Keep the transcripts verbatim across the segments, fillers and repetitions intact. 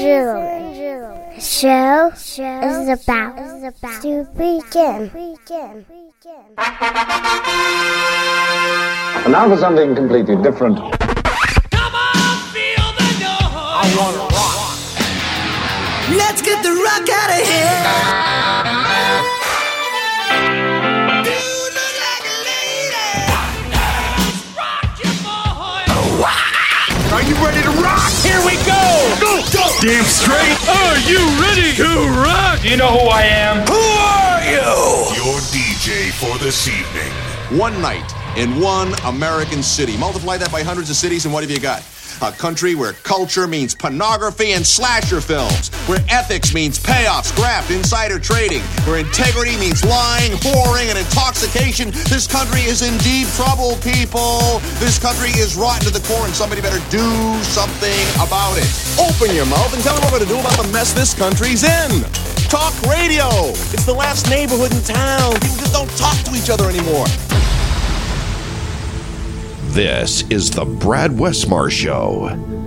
gentlemen, the show, show is about, is about to begin. begin. And now for something completely different. Come on, feel the noise. I want to rock. Let's get the rock out of here. You look like a lady. Rock your boy. Are you ready to rock? Here we go. Go, go. Damn straight. Are you ready to rock? You know who I am. Who are you? Your D J for this evening. One night in one American city. Multiply that by hundreds of cities, and what have you got? A country where culture means pornography and slasher films, where ethics means payoffs, graft, insider trading, where integrity means lying, whoring, and intoxication. This country is in deep trouble, people. This country is rotten to the core, and somebody better do something about it. Open your mouth and tell them what we're going to do about the mess this country's in. Talk radio. It's the last neighborhood in town. People just don't talk to each other anymore. This is the Brad Westmar Show.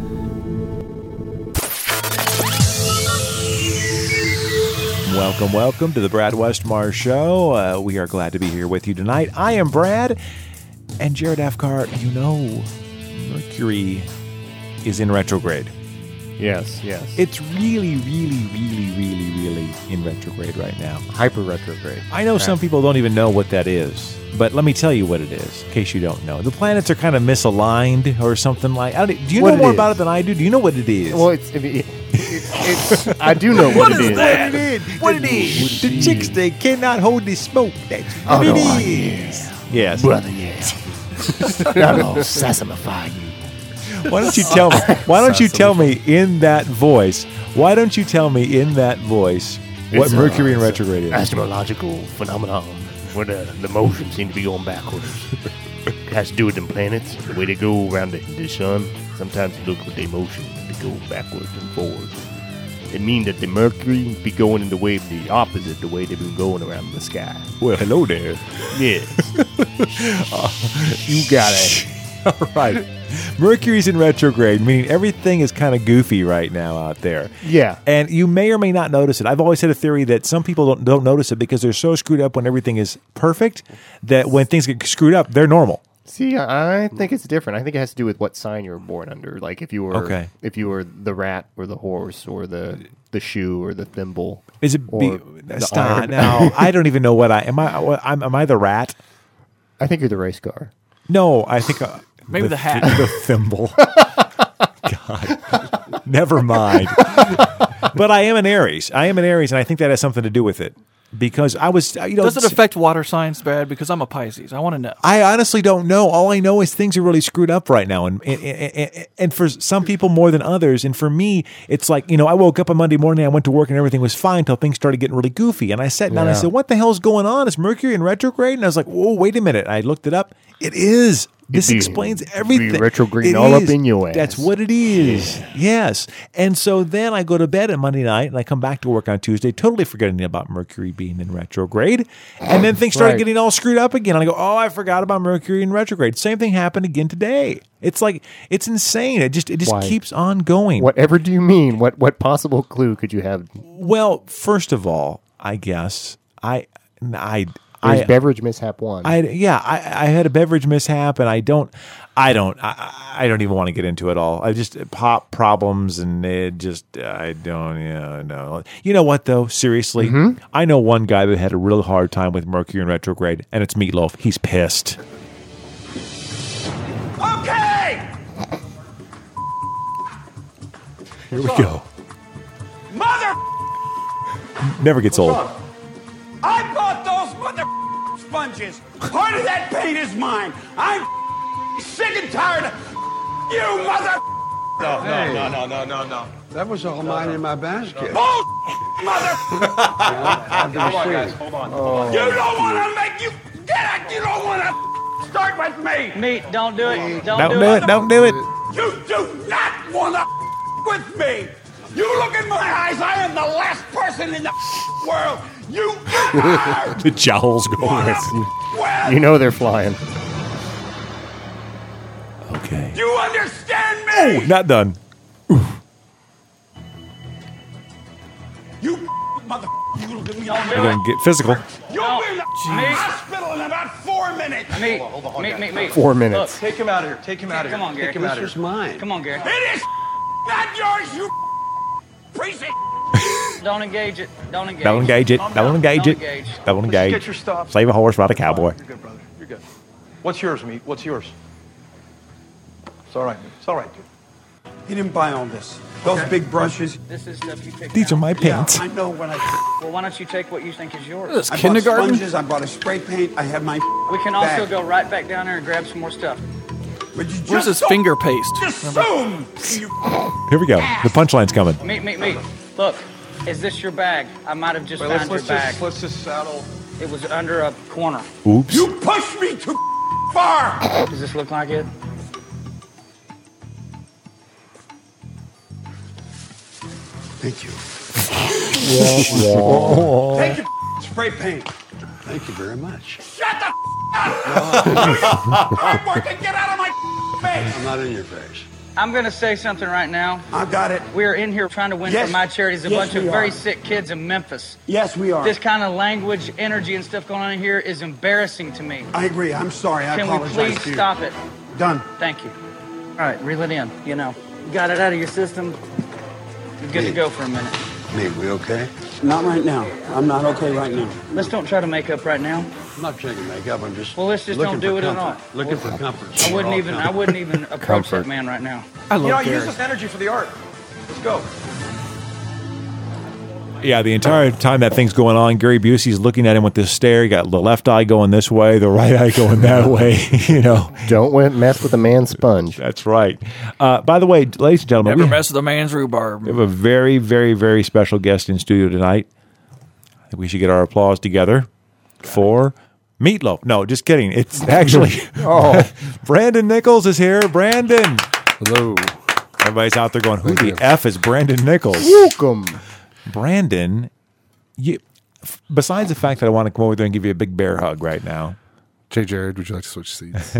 Welcome, welcome to the Brad Westmar Show. Uh, we are glad to be here with you tonight. I am Brad, and Jared Afkar, you know, Mercury is in retrograde. Yes, yes. It's really, really, really, really, really in retrograde right now. Hyper retrograde. I know some people don't even know what that is, but let me tell you what it is, in case you don't know. The planets are kind of misaligned or something like. I don't, do you What know it more is? about it than I do? Do you know what it is? Well, it's, I mean, it, it, it's. I do know what, What it is is. that? What it is? What it is? The chicks, they cannot hold the smoke. That's Oh, what no, it I- is. Yes. Brother, yeah. I'll sassamify you. Why don't you tell me? Why don't you tell me in that voice? Why don't you tell me in that voice what It's, uh, Mercury in it's a retrograde is? Astrological phenomenon where the, the motion seem to be going backwards. It has to do with them planets, the way they go around the, the sun. Sometimes you look with their motion, they go backwards and forwards. It means that the Mercury be going in the way the opposite, the way they've been going around the sky. Well, hello there. Yes. You got it. All right. Mercury's in retrograde, meaning everything is kind of goofy right now out there. Yeah. And you may or may not notice it. I've always had a theory that some people don't, don't notice it because they're so screwed up when everything is perfect that when things get screwed up, they're normal. See, I think it's different. I think it has to do with what sign you were born under. Like if you were, Okay. if you were the rat or the horse or the the shoe or the thimble. Is it be, or the stop iron. now? I don't even know what I am. I what- I'm, am I the rat? I think you're the race car. No, I think uh, Maybe the hat. the thimble. God, never mind. But I am an Aries. I am an Aries, and I think that has something to do with it because I was, you know, Does it affect water signs, Brad? Because I'm a Pisces. I want to know. I honestly don't know. All I know is things are really screwed up right now, and and, and and for some people more than others. And for me, it's like, you know, I woke up on Monday morning, I went to work, and everything was fine until things started getting really goofy. And I sat down and I Yeah. said, "What the hell's going on? Is Mercury in retrograde?" And I was like, "Whoa, wait a minute!" I looked it up. It is. This be- explains be everything. retrograde It all up is. in your ass. That's what it is. Yes. And so then I go to bed on Monday night, and I come back to work on Tuesday, totally forgetting about Mercury being in retrograde. And then things started Right. getting all screwed up again. And I go, oh, I forgot about Mercury in retrograde. Same thing happened again today. It's like, it's insane. It just it just Why? keeps on going. Whatever do you mean? What what possible clue could you have? Well, first of all, I guess I I There's I beverage mishap one. I yeah, I, I had a beverage mishap, and I don't, I don't, I, I don't even want to get into it all. I just pop problems, and it just, I don't, you know, no. You know what though? Seriously, Mm-hmm. I know one guy that had a real hard time with Mercury in retrograde, and it's Meatloaf. He's pissed. Okay! Here we go. Mother! Never gets old. I bought those mother sponges. Part of that paint is mine. I'm sick and tired of you, mother. No, no, no, no, no, no, no. That was all mine in my basket. Bull, mother. Hold on, guys. Hold on. You don't want to make you get it. You don't want to start with me. Meat, don't do it. Don't, Don't do, do it. Don't do it. You do not want to with me. You look in my eyes. I am the last person in the world you ever The jowls go wanna with. with. You know they're flying. Okay. You understand me? Oh, not done. mother. You gonna get me on You're going to get physical. You'll be in the hospital in about four minutes. Me, me, me, me. Four minutes. Take him out of here. Take him out of here. Come on, Gary. Take him out of This here. was mine. Come on, Gary. It is not yours, you piece of. Don't engage it. Don't engage. Don't engage it. Don't engage it. engage. Don't Let's engage. get your stuff. Save a horse, ride a cowboy. You're good, brother. You're good. What's yours, meat? What's yours? It's all right. It's all right, dude. He didn't buy all this. Those big brushes. This is stuff you pick These are out. my pants. Yeah, I know what I. Well, why don't you take what you think is yours? This I kindergarten? bought sponges. I bought a spray paint. I have my. We can also bag. go right back down there and grab some more stuff. But you Where's just his don't finger paste? Assume. You Here we go. The punchline's coming. Meet, meet, meet. Look, is this your bag? I might have just Wait, let's, found your let's, bag. just, let's just saddle. It was under a corner. Oops. You pushed me too far. Does this look like it? Thank you. Take your spray paint. Thank you very much. Shut the up. Homework and get out of my face. I'm not in your face. I'm going to say something right now. I got it. We're in here trying to win Yes. for my charities a Yes, bunch of we very are. sick kids in Memphis. Yes, we are. This kind of language, energy, and stuff going on in here is embarrassing to me. I agree. I'm sorry. I Can we apologize please to you. stop it? Done. Thank you. All right, reel it in. You know, you got it out of your system. You're good to go for a minute. Me, we okay? Not right now. I'm not okay right now. Let's don't try to make up right now. I'm not trying to make up. I'm just. Well, let's just looking don't do for it at all. comfort. Looking for comfort. I wouldn't We're all even. I comfort. wouldn't even approach that man right now. I love You know, Gary. use this energy for the art. Let's go. Yeah, the entire time that thing's going on, Gary Busey's looking at him with this stare. You got the left eye going this way, the right eye going that way. You know, Don't went mess with a man's sponge. that's right. Uh, by the way, ladies and gentlemen, Never we mess with a man's rhubarb. we have a very, very, very special guest in studio tonight. I think we should get our applause together for Meatloaf. No, just kidding. It's actually Oh. Brandon Nichols is here. Brandon. Hello. Everybody's out there going, who Thank the you. F is Brandon Nichols? Welcome. Brandon, you, f- besides the fact that I want to come over there and give you a big bear hug right now. Jay Jared, would you like to switch seats?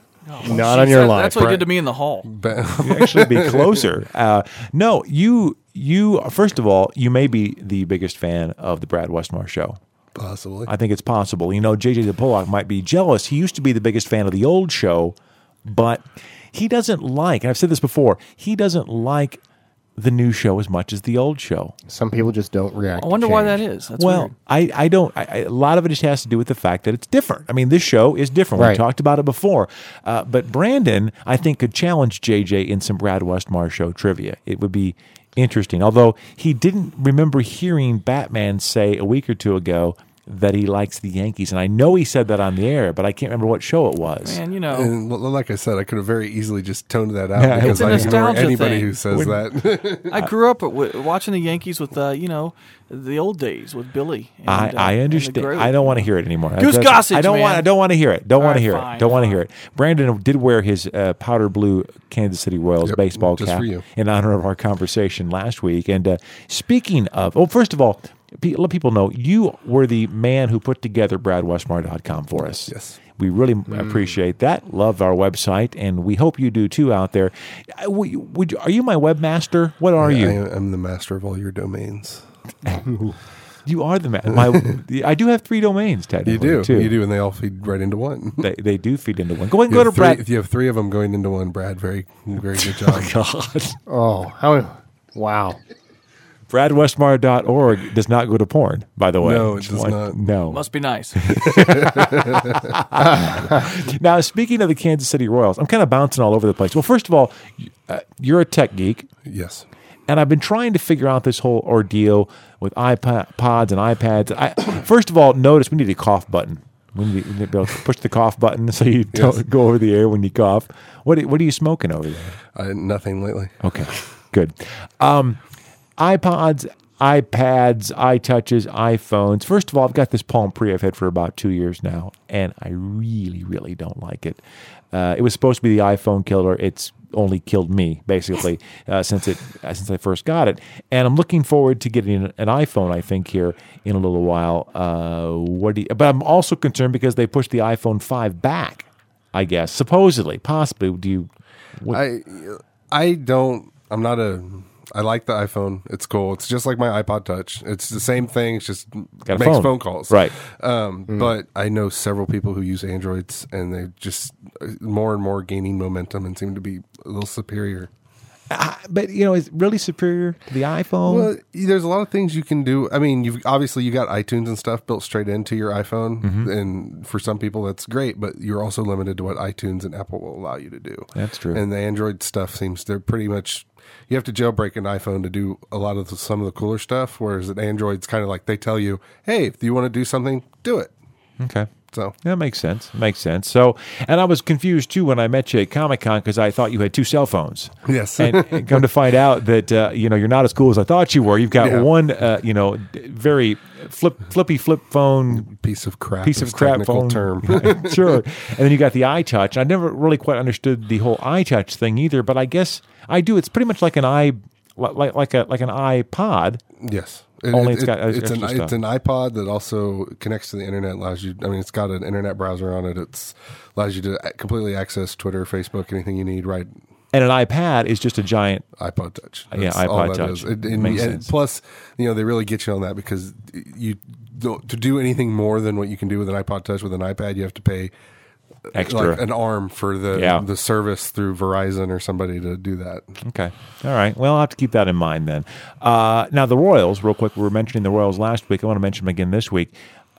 Not on your That- line. That's what he Brett. did to me in the hall. Ba- You actually be closer. Uh, no, you, you, first of all, you may be the biggest fan of the Brad Westmar show. Possibly. I think it's possible. You know, J J the Pollock might be jealous. He used to be the biggest fan of the old show, but he doesn't like, and I've said this before, he doesn't like the new show as much as the old show. Some people just don't react. I wonder to why change. that is. That's well, weird. I, I don't. I, I, a lot of it just has to do with the fact that it's different. I mean, this show is different. We Right. talked about it before. Uh, but Brandon, I think, could challenge J J in some Brad Westmar show trivia. It would be interesting. Although he didn't remember hearing Batman say a week or two ago that he likes the Yankees. And I know he said that on the air, but I can't remember what show it was. Man, you know, And l- like I said, I could have very easily just toned that out Yeah, because it's a I ignore nostalgia anybody thing. who says that. I grew up w- watching the Yankees with, uh, you know, the old days with Billy. And, I, uh, I and the understand. Grove. I don't want to hear it anymore. Goose That's- Gossage, I don't man. want. I don't want to hear it. Don't All want to right, hear fine, it. Don't want to fine. hear it. Brandon did wear his uh, powder blue Kansas City Royals Yep, baseball just cap for you. in honor of our conversation last week. And uh, speaking of, well, first of all, pe- let people know you were the man who put together Brad Westmar dot com for us. Yes. We really appreciate that. Love our website, and we hope you do too out there. Uh, Would, would you, are you my webmaster? What are I, you? I am the master of all your domains. You are the man. My, I do have three domains, technically. You do. too. You do, and they all feed right into one. They, they do feed into one. Go ahead and You go to have three, Brad. if you have three of them going into one, Brad, very, very good job. God. Oh, how? Wow. Brad Westmar dot org does not go to porn, by the way. No, it Just does want- not. No. Must be nice. Now, speaking of the Kansas City Royals, I'm kind of bouncing all over the place. Well, first of all, uh, you're a tech geek, Yes. and I've been trying to figure out this whole ordeal with iPods and iPads. I, first of all, notice we need a cough button. We need, we need to be able to push the cough button so you don't Yes. go over the air when you cough. What are, what are you smoking over there? Uh, nothing lately. Okay, good. Um, iPods, iPads, iTouches, iPhones. First of all, I've got this Palm Pre I've had for about two years now, and I really, really don't like it. Uh, it was supposed to be the iPhone killer. It's only killed me, basically, uh, since it uh, since I first got it. And I'm looking forward to getting an, an iPhone, I think, here in a little while. Uh, what do you, but I'm also concerned because they pushed the iPhone five back, I guess, supposedly, possibly. Do you... What, I I don't. I'm not a I like the iPhone. It's cool. It's just like my iPod Touch. It's the same thing. It's just Got a makes phone. phone calls. Right. Um, Mm. But I know several people who use Androids, and they just uh, more and more gaining momentum and seem to be a little superior. Uh, but you know, it's really superior to the iPhone. Well, there's a lot of things you can do. I mean, you've obviously you got iTunes and stuff built straight into your iPhone, Mhm. and for some people that's great. But you're also limited to what iTunes and Apple will allow you to do. That's true. And the Android stuff seems they're pretty much you have to jailbreak an iPhone to do a lot of the, some of the cooler stuff. Whereas at Android's kind of like they tell you, hey, if you want to do something, do it. Okay. So that makes sense. Makes sense. So, and I was confused too when I met you at Comic Con because I thought you had two cell phones. Yes. and, and come to find out that uh, you know you're not as cool as I thought you were. You've got Yeah. one, uh, you know, d- very flip, flippy flip phone, piece of crap. piece is of crap technical phone. term. Sure. And then you got the iTouch. I never really quite understood the whole iTouch thing either, but I guess I do. It's pretty much like an i, like like a like an iPod. Yes. Only It- it's got it- it's an extra it's stuff. an iPod that also connects to the internet. Allows you. I mean, it's got an internet browser on it. It's allows you to a- completely access Twitter, Facebook, anything you need. Right. And an iPad is just a giant iPod Touch. Yeah, That's all iPod that Touch. is. It- It and- makes and sense. Plus, you know, they really get you on that because you don't, to do anything more than what you can do with an iPod Touch with an iPad, you have to pay Extra. like an arm for the Yeah. the service through Verizon or somebody to do that. Okay. All right. Well, I'll have to keep that in mind then. Uh, now, the Royals, real quick. We were mentioning the Royals last week. I want to mention them again this week.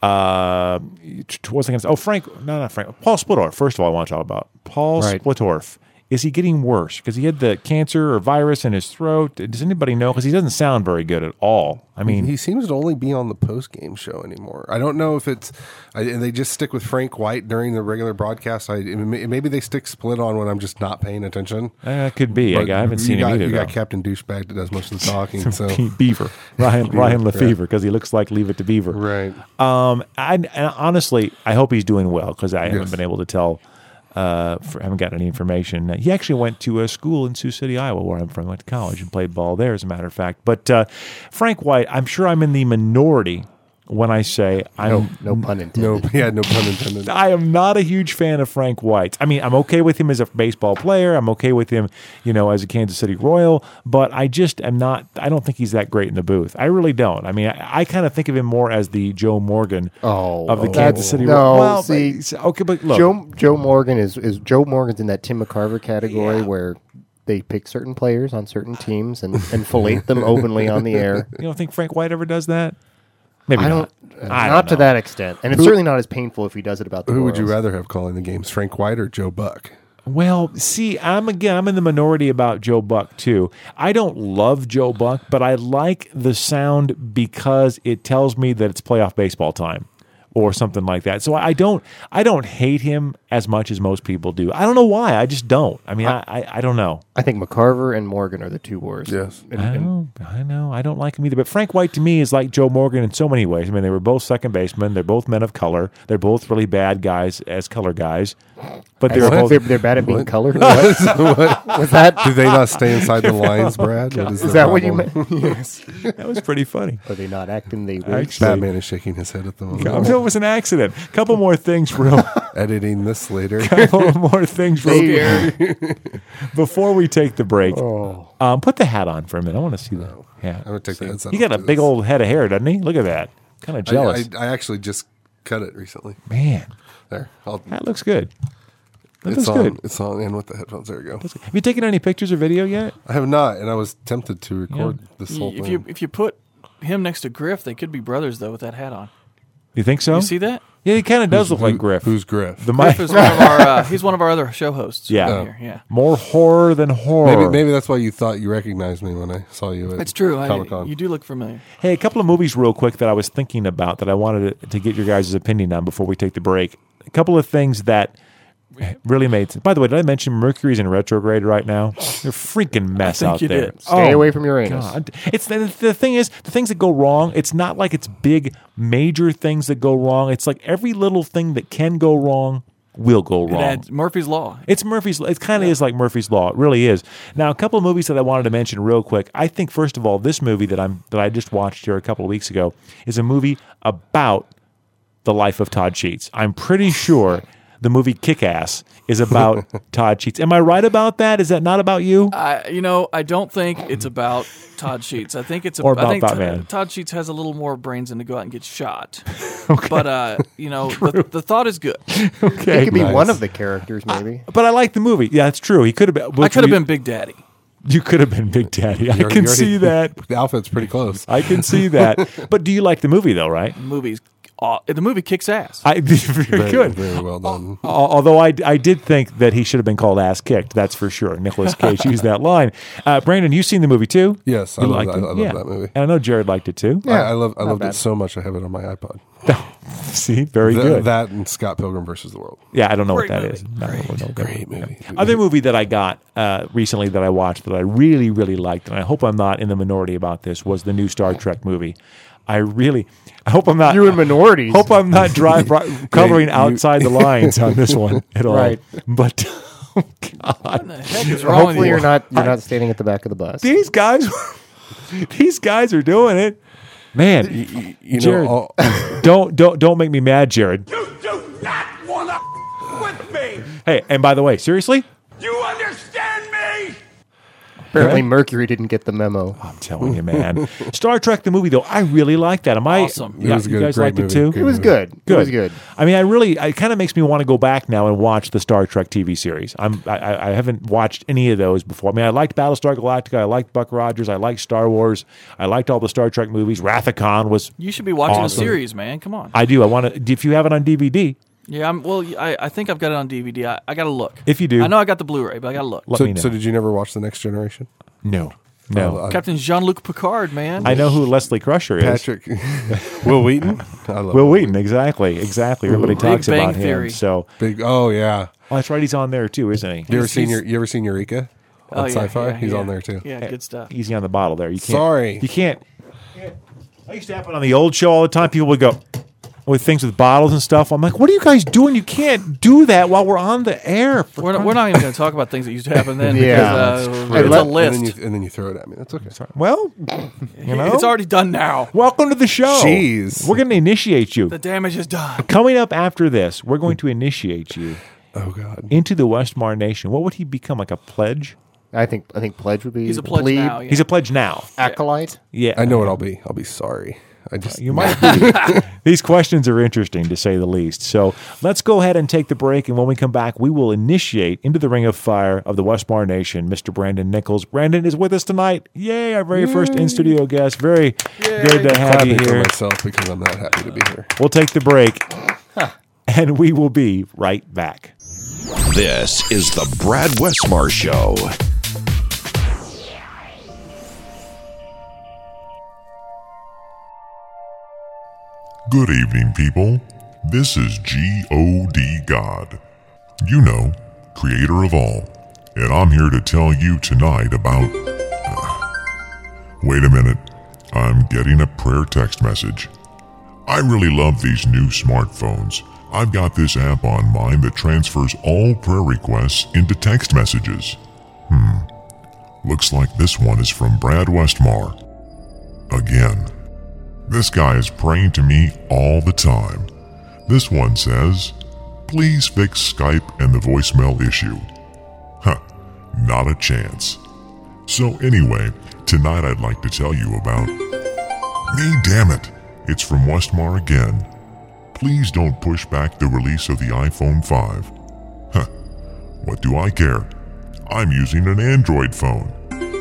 Uh, t- what was I going to say? Oh, Frank. No, not Frank. Paul Splittorff. First of all, I want to talk about Paul Right. Splittorff. Is he getting worse? Because he had the cancer or virus in his throat. Does anybody know? Because he doesn't sound very good at all. I mean, he seems to only be on the post game show anymore. I don't know if it's I, and they just stick with Frank White during the regular broadcast. I maybe they stick Split on when I'm just not paying attention. Uh, could be. I, But I haven't you seen got, him either. You got though. Captain Douchebag that does most of the talking. so Beaver, Ryan Beaver, Ryan yeah. Lefevre, because he looks like Leave It to Beaver. Right. Um. I, and honestly, I hope he's doing well because I haven't Yes. been able to tell. Uh, for, I haven't gotten any information. He actually went to a school in Sioux City, Iowa, where I'm from. Went to college and played ball there, as a matter of fact. But uh, Frank White, I'm sure I'm in the minority when I say I'm No, no pun intended. No, yeah, no pun intended. I am not a huge fan of Frank White. I mean, I'm okay with him as a baseball player. I'm okay with him, you know, as a Kansas City Royal. But I just am not. I don't think he's that great in the booth. I really don't. I mean, I, I kind of think of him more as the Joe Morgan Oh, of the oh. Kansas City No, Royals. Well, see, but- okay, but look, Joe Joe Morgan is is Joe Morgan's in that Tim McCarver category where they pick certain players on certain teams and, and fillet them openly on the air. you don't think Frank White ever does that? Maybe I not. don't. I not don't to know. that extent, and it's Who- certainly not as painful if he does it about the Who would you Royals. rather have calling the games, Frank White or Joe Buck? Well, see, I'm again, I'm in the minority about Joe Buck too. I don't love Joe Buck, but I like the sound because it tells me that it's playoff baseball time or something like that. So I don't, I don't hate him as much as most people do. I don't know why. I just don't. I mean, I, I, I don't know. I think McCarver and Morgan are the two worst. Yes. And- I and- know, I know. I don't like him either. But Frank White to me is like Joe Morgan in so many ways. I mean, they were both second basemen. They're both men of color. They're both really bad guys as color guys. But they're What? both. They're, they're bad at being What? colored. What? What? Was that? Do they not stay inside the lines, Brad? What Is the that what you problem? meant? Yes. That was pretty funny. Are they not acting the way? Actually- Batman is shaking his head at the I moment. know it was an accident. Couple more things, real. Editing this later. Couple more things, real. Before we take the break, Oh. um, put the hat on for a minute. I want to see that. Yeah, I'm gonna take the headset He got a off big this. old head of hair, doesn't he? Look at that. Kind of I, jealous. I, I actually just cut it recently. Man, There. I'll, that looks good. That it's looks on. good. It's on. And with the headphones, there we go. Have you taken any pictures or video yet? I have not, and I was tempted to record this whole If thing. you if you put him next to Griff, they could be brothers though with that hat on. You think so? You see that? Yeah, he kind of does Who's- look who- like Griff. Who's Griff? The Griff mic. is one of our. Uh, he's one of our other show hosts. Yeah. around here, yeah. More horror than horror. Maybe, maybe that's why you thought you recognized me when I saw you at That's true. I, Comic Con. you do look familiar. Hey, a couple of movies real quick that I was thinking about that I wanted to, to get your guys' opinion on before we take the break. A couple of things that really made sense. By the way, did I mention Mercury's in retrograde right now? They're a freaking mess think out you there. did. Stay away from Uranus. God. It's the, the thing is, the things that go wrong, it's not like it's big major things that go wrong. It's like every little thing that can go wrong will go It wrong. adds Murphy's Law. It's Murphy's. It kind of is like Murphy's Law. It really is. Now, a couple of movies that I wanted to mention real quick. I think first of all, this movie that I'm that I just watched here a couple of weeks ago is a movie about the life of Todd Sheets. I'm pretty sure the movie Kick-Ass is about Todd Sheets. Am I right about that? Is that not about you? I, you know, I don't think it's about Todd Sheets. I think it's a, Or about I think Batman. T- Todd Sheets has a little more brains than to go out and get shot. Okay. But uh, you know, the, the thought is good. Okay. He could be Nice. one of the characters, maybe. But I like the movie. Yeah, it's true. He could have been. I could have been Big Daddy. You could have been Big Daddy. I You're- can you're already- see that. The outfit's pretty close. I can see that. But do you like the movie, though, right? The movie's aw- the movie kicks ass. I, very, Very, good. very well done. Al- Although I, I did think that he should have been called Ass Kicked. That's for sure. Nicolas Cage used that line. Uh, Brandon, you've seen the movie too? Yes, I You love, liked I, it? I love Yeah. that movie. And I know Jared liked it too. I, I love I not loved bad. it so much. I have it on my iPod. See, very Th- good. That and Scott Pilgrim versus the World. Yeah, I don't know Great what that movie. is. No, I don't know what that Great is. movie. Other movie that I got uh, recently that I watched that I really, really liked, and I hope I'm not in the minority about this, was the new Star Trek movie. I really, I hope I'm not. You in minorities. Hope I'm not drive, coloring Yeah, you- outside the lines on this one at all. Right. But oh God, What the heck is wrong with Hopefully, you? you're not you're not standing at the back of the bus. these guys, these guys are doing it, man. You, you Jared, know, all, don't don't don't make me mad, Jared. You do not want to with me. Hey, and by the way, seriously, You understand me? Apparently, Mercury didn't get the memo. I'm telling you, man. Star Trek the movie though, I really like that. Am I? Awesome. It Yeah, was a you good- guys great liked it movie. too. Good It was movie. good. Good. It was good. I mean, I really, it kind of makes me want to go back now and watch the Star Trek T V series. I'm, I, I haven't watched any of those before. I mean, I liked Battlestar Galactica. I liked Buck Rogers. I liked Star Wars. I liked all the Star Trek movies. Wrath of Khan was. You should be watching Awesome. the series, man. Come on. I do. I want to. If you have it on D V D, Yeah, I'm, well, I, I think I've got it on D V D. I, I got to look. if you do, I know I got the Blu-ray, but I got to look. let so, me know. so did you never watch The Next Generation? no, no. Uh, Captain Jean-Luc Picard, man. I know who Leslie Crusher is. Patrick, Will Wheaton. I love Will Wheaton, exactly, exactly. Everybody Big talks Bang about Theory. him. So, Big. Oh yeah. oh, that's right. He's on there too, isn't he? You ever He's- seen he's- your, You ever seen Eureka on Oh, yeah, Sci-Fi? yeah, He's yeah. on there too. Yeah, good stuff. Easy on the bottle there. You can't. Sorry. You can't. I used to happen on the old show all the time. People would go with things with bottles and stuff. I'm like, what are you guys doing? You can't do that while we're on the air. For We're not, we're not even going to talk about things that used to happen then. Yeah. because, uh, Hey, it's let- a And list. then, you, and then you throw it at me. That's okay. Sorry. well, you know, It's already done now. welcome to the show. Jeez. We're going to initiate you. The damage is done. Coming up after this, we're going to initiate you Oh God. into the Westmar Nation. What would he become? Like a pledge? I think I think pledge would be. He's a pledge plebe, now. Yeah. He's a pledge now. acolyte. Yeah, I know what I'll be. I'll be sorry. I just You might be. These questions are interesting, to say the least. So let's go ahead and take the break. And when we come back, we will initiate into the ring of fire of the Westmar Nation, Mister Brandon Nichols. Brandon is with us tonight. Yay, our very first in-studio guest. Very good to have you clapping for here. myself because I'm not happy to be here. We'll take the break, and we will be right back. This is the Brad Westmar Show. Good evening, people. This is G O D God. You know, creator of all. And I'm here to tell you tonight about... Uh, wait a minute. I'm getting a prayer text message. I really love these new smartphones. I've got this app on mine that transfers all prayer requests into text messages. Hmm. Looks like this one is from Brad Westmar. Again. This guy is praying to me all the time. This one says, please fix Skype and the voicemail issue. Huh, not a chance. So anyway, tonight I'd like to tell you about... Me, damn it! It's from Westmar again. Please don't push back the release of the iPhone five. Huh, what do I care? I'm using an Android phone.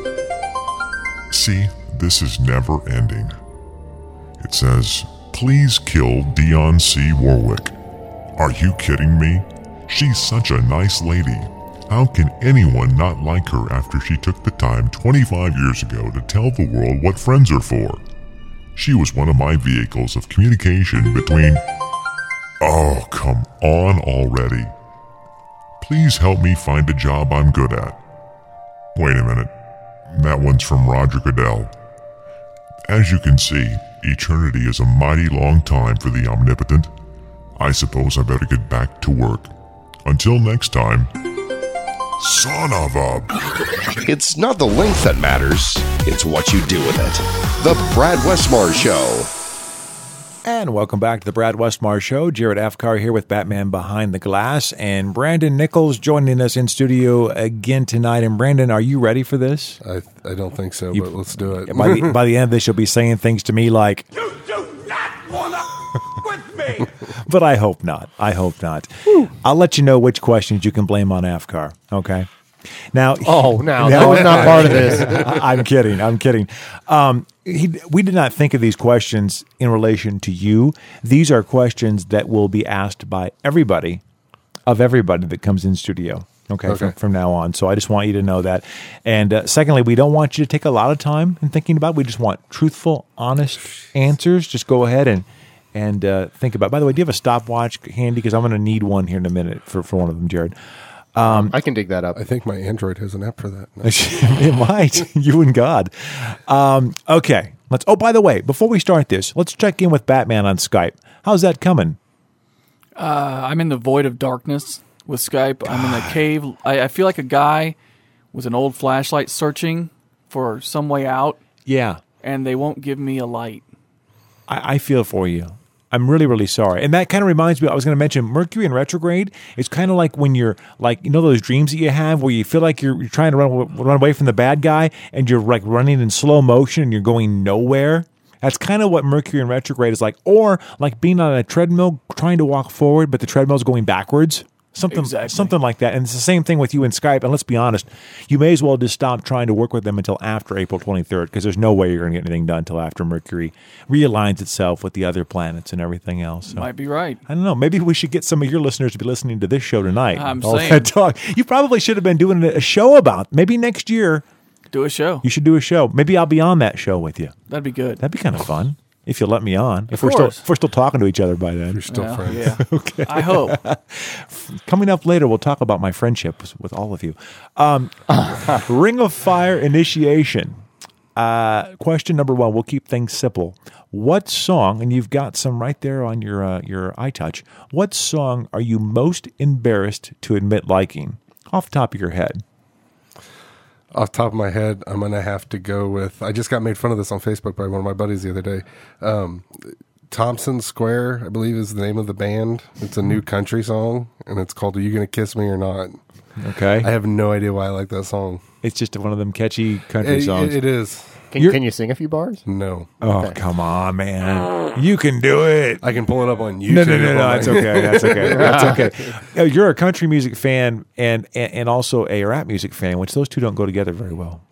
See, this is never ending. It says, please kill Dion C. Warwick. Are you kidding me? She's such a nice lady. How can anyone not like her after she took the time twenty-five years ago to tell the world what friends are for? She was one of my vehicles of communication between... Oh, come on already. Please help me find a job I'm good at. Wait a minute. That one's from Roger Goodell. As you can see, eternity is a mighty long time for the omnipotent. I suppose I better get back to work. Until next time, son of a... It's not the length that matters, it's what you do with it. The Brad Westmar Show. And welcome back to the Brad Westmar Show. Jared Afkar here with Batman Behind the Glass, and Brandon Nichols joining us in studio again tonight. And Brandon, are you ready for this? I I don't think so, You- but let's do it. By the, by the end of this, you'll be saying things to me like, You do not want to with me. but I hope not. I hope not. I'll let you know which questions you can blame on Afkar, okay? Now, Oh, no, that was not part of this. I- I'm kidding. I'm kidding. Um, he, we did not think of these questions in relation to you. These are questions that will be asked by everybody, of everybody that comes in studio. Okay, Okay. From, from now on. So I just want you to know that. And uh, secondly, we don't want you to take a lot of time in thinking about it. We just want truthful, honest answers. Just go ahead and and uh, think about it. By the way, do you have a stopwatch handy? Because I'm going to need one here in a minute for, for one of them, Jared. Um, I can dig that up. I think my Android has an app for that. No. it might. You and God. Um, okay. Let's. Oh, by the way, before we start this, let's check in with Batman on Skype. How's that coming? Uh, I'm in the void of darkness with Skype. I'm in a cave. I, I feel like a guy with an old flashlight searching for some way out, Yeah, and they won't give me a light. I, I feel for you. I'm really, really sorry. And that kind of reminds me, I was going to mention Mercury in retrograde. It's kind of like when you're like, you know, those dreams that you have where you feel like you're, you're trying to run, run away from the bad guy and you're like running in slow motion and you're going nowhere. That's kind of what Mercury in retrograde is like. Or like being on a treadmill trying to walk forward, but the treadmill's going backwards. Something, Exactly. something like that. And it's the same thing with you in Skype. And let's be honest, you may as well just stop trying to work with them until after April twenty-third, because there's no way you're going to get anything done until after Mercury realigns itself with the other planets and everything else. So, Might be right. I don't know. Maybe we should get some of your listeners to be listening to this show tonight. I'm All saying. that talk. You probably should have been doing a show about. Maybe next year Do a show. you should do a show. Maybe I'll be on that show with you. That'd be good. That'd be kind of fun if you'll let me on. If Of we're still course. if we're still talking to each other by then. You're still Yeah, friends. yeah. Okay. I hope. Coming up later, we'll talk about my friendship with all of you. Um, Ring of Fire initiation. Uh, question number one. We'll keep things simple. What song? And you've got some right there on your uh, your iTouch. What song are you most embarrassed to admit liking? Off the top of your head. Off the top of my head, I'm going to have to go with, I just got made fun of this on Facebook by one of my buddies the other day. Um, Thompson Square, I believe is the name of the band. It's a new country song, and it's called Are You Gonna Kiss Me or Not? Okay. I have no idea why I like that song. It's just one of them catchy country It- songs. it is. Can, You're- can you sing a few bars? No. Oh, Okay. come on, man. You can do it. I can pull it up on YouTube. No, no, no, no. on That's my- okay. That's okay. That's okay. Uh, You're a country music fan and, and and also a rap music fan, which those two don't go together very well.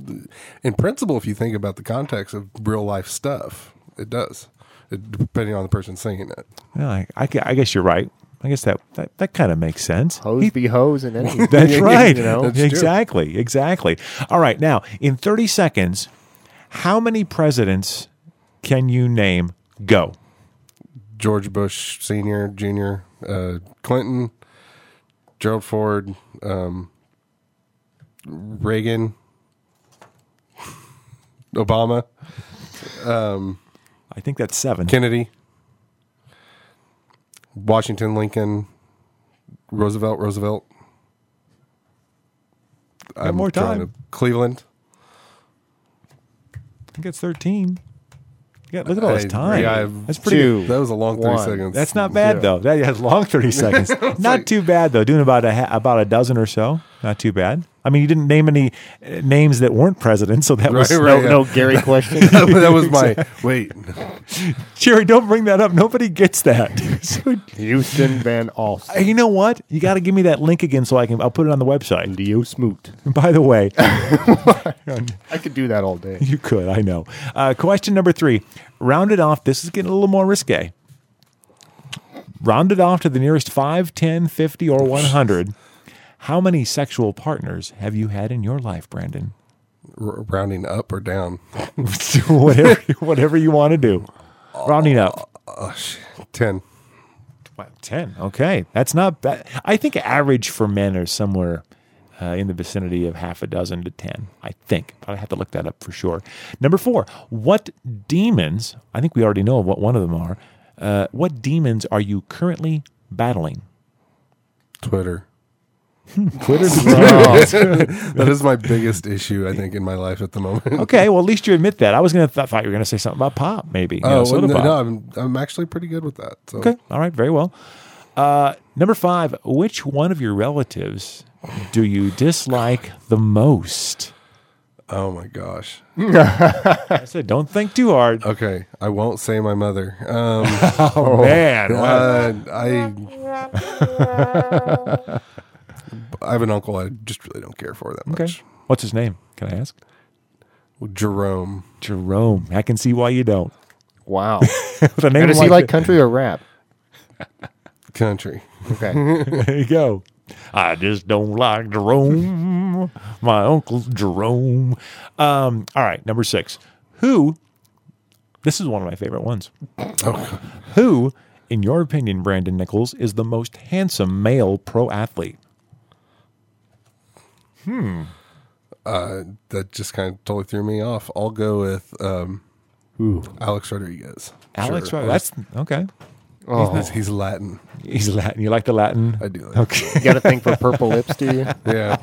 In principle, if you think about the context of real life stuff, it does, it, depending on the person singing it. Yeah, I, I, gu- I guess you're right. I guess that that, that kind of makes sense. Hose be hose and anything. That's right. You know? That's true. exactly. Exactly. All right. Now, in thirty seconds, how many presidents can you name? Go. George Bush Senior, Junior, uh, Clinton, Gerald Ford, um, Reagan, Obama, um, I think that's seven. Kennedy, Washington, Lincoln, Roosevelt, Roosevelt. Got more trying time. to- Cleveland. I think it's thirteen. Yeah, look at all this I- time. yeah, I've- That's pretty Two. good. That was a long thirty One. seconds. That's not bad, Yeah. though. That has long thirty seconds. Not like- too bad, though. Doing about a ha- about a dozen or so. Not too bad. I mean, you didn't name any uh, names that weren't presidents, so that was Right, No, right. no Gary question. that, that was my wait. Jerry, don't bring that up. Nobody gets that. So, Houston Van Alst. you know what? You got to give me that link again so I can. I'll put it on the website. Leo Smoot. By the way, I could do that all day. you could. I know. Uh, question number three. Rounded off. This is getting a little more risque. Rounded off to the nearest five, ten, fifty, or one hundred. How many sexual partners have you had in your life, Brandon? R- rounding up or down? whatever, whatever you want to do. Rounding up. Oh, shit. Ten. Wow, ten. Okay. That's not bad. I think average for men are somewhere uh, in the vicinity of half a dozen to ten, I think. But I have to look that up for sure. Number four, what demons, I think we already know what one of them are, uh, what demons are you currently battling? Twitter. Twitter. That is my biggest issue, I think, in my life at the moment. Okay, well, at least you admit that. I was gonna th- thought you were gonna say something about pop, maybe. You know, Oh, well, soda no, pop. no, I'm I'm actually pretty good with that. So. Okay, all right, very well. Uh, number five. Which one of your relatives do you dislike the most? Oh my gosh! I said, don't think too hard. Okay, I won't say my mother. Um, oh man, uh, I I have an uncle I just really don't care for that okay. much. What's his name? Can I ask? Jerome. Jerome. I can see why you don't. Wow. With a name Does he like like that- country or rap? Country. Okay. There you go. I just don't like Jerome. My uncle Jerome. Um, all right, number six. Who, this is one of my favorite ones. Oh. Who, in your opinion, Brandon Nichols, is the most handsome male pro athlete? Hmm. Uh, that just kind of totally threw me off. I'll go with um, Ooh. Alex Rodriguez. Alex Sure. Rodriguez. That's okay. Oh. He's, he's Latin. He's Latin. You like the Latin? I do. Like Okay. You got a thing for purple lips, do you? Yeah.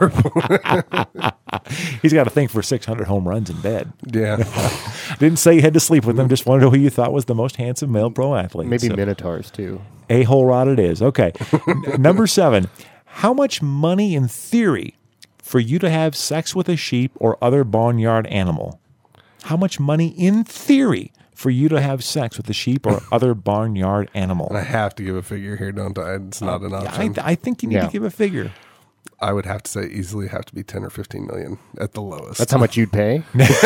He's got a thing for six hundred home runs in bed. Yeah. Didn't say you had to sleep with him. Just wanted to know who you thought was the most handsome male pro athlete. Maybe So, minotaurs too. a whole rod it is. Okay. N- number seven. How much money in theory for you to have sex with a sheep or other barnyard animal? How much money in theory for you to have sex with a sheep or other barnyard animal? And I have to give a figure here, don't I? It's not an I, option. I think you need Yeah. to give a figure. I would have to say easily have to be ten or fifteen million at the lowest. That's how much you'd pay?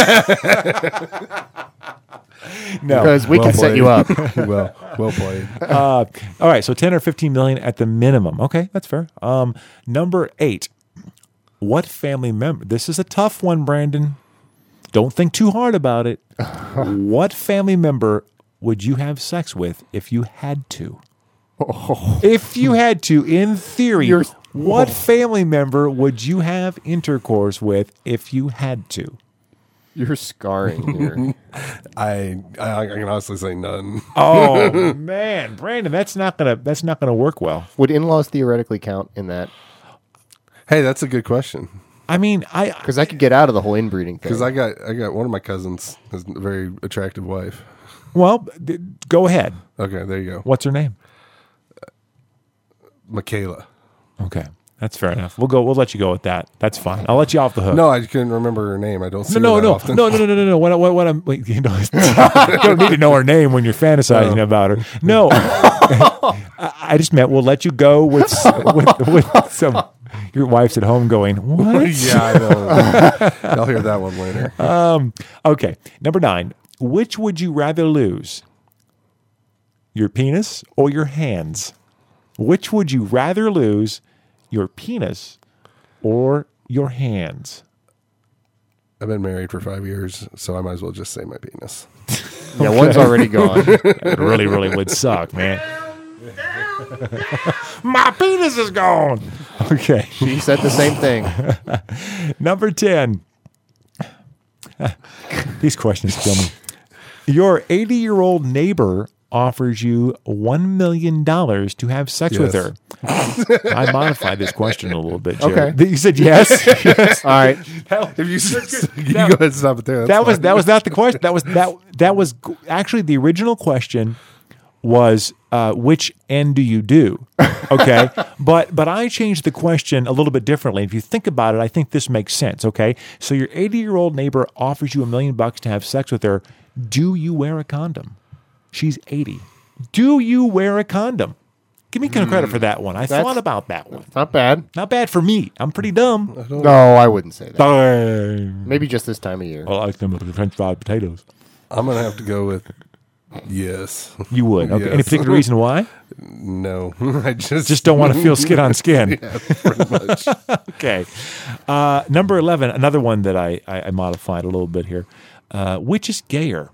No. Because we Well can set played. you up. well, well played. Uh, all right, so ten or fifteen million at the minimum. Okay, that's fair. Um, number eight. What family member? This is a tough one, Brandon. Don't think too hard about it. What family member would you have sex with if you had to? If you had to, in theory, You're- what family member would you have intercourse with if you had to? You're scarring here. I, I I can honestly say none. Oh man, Brandon, that's not gonna that's not gonna work well. Would in-laws theoretically count in that? Hey, that's a good question. I mean, I Because I could get out of the whole inbreeding thing. Because I got I got one of my cousins has a very attractive wife. well, d- go ahead. Okay, there you go. What's her name? Michaela. Okay, that's fair enough. We'll go. We'll let you go with that. That's fine. I'll let you off the hook. No, I couldn't remember her name. I don't see no, her no, that no, often. no, no, no, no, no, no. What, what, what I'm, wait, you know, you don't need to know her name when you're fantasizing No. about her. No, I, I just meant we'll let you go with s- with, with some. Your wife's at home going, what? Yeah, I know. I'll hear that one later. Um, okay, number nine. Which would you rather lose? Your penis or your hands? Which would you rather lose? Your penis or your hands? I've been married for five years, so I might as well just say my penis. Yeah, one's already gone. It really, really would suck, man. My penis is gone. Okay. She said the same thing. Number ten. These questions kill me. Your eighty-year-old neighbor offers you one million dollars to have sex with Yes. her. I modified this question a little bit, Jared. Okay. You said yes? Yes. All right. If you, s- you That- go ahead and stop it there. that's that was fine. that was not the question. That was that that was g- actually the original question was uh, which end do you do? Okay, but but I changed the question a little bit differently. If you think about it, I think this makes sense. Okay, so your eighty-year-old neighbor offers you a million bucks to have sex with her. Do you wear a condom? She's eighty. Do you wear a condom? Give me kind of credit for that one. I That's- thought about that one. Not bad. Not bad for me. I'm pretty dumb. No, I wouldn't say that. Fine. Maybe just this time of year. I like them with the French fried potatoes. I'm going to have to go with yes. You would. Okay. Any Yes. particular reason why? No. I just... Just don't want to feel skin on skin. Yeah, pretty much. Okay. Uh, number eleven, another one that I, I, I modified a little bit here. Uh, which is gayer?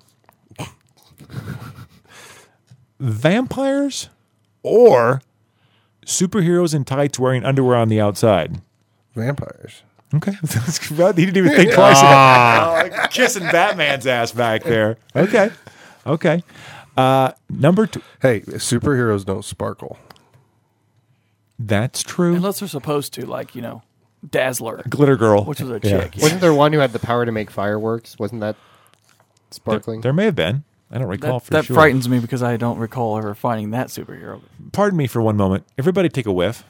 Vampires or superheroes in tights wearing underwear on the outside? Vampires. Okay. Well, he didn't even think twice. Oh, kissing Batman's ass back there. Okay. Okay. Uh, number two. Hey, superheroes don't sparkle. That's true. Unless they're supposed to, like, you know, Dazzler. Glitter Girl. Which was a Yeah. chick. yeah. Wasn't there one who had the power to make fireworks? Wasn't that sparkling? There, there may have been. I don't recall That, for that sure. frightens me because I don't recall ever finding that superhero. Pardon me for one moment. Everybody take a whiff.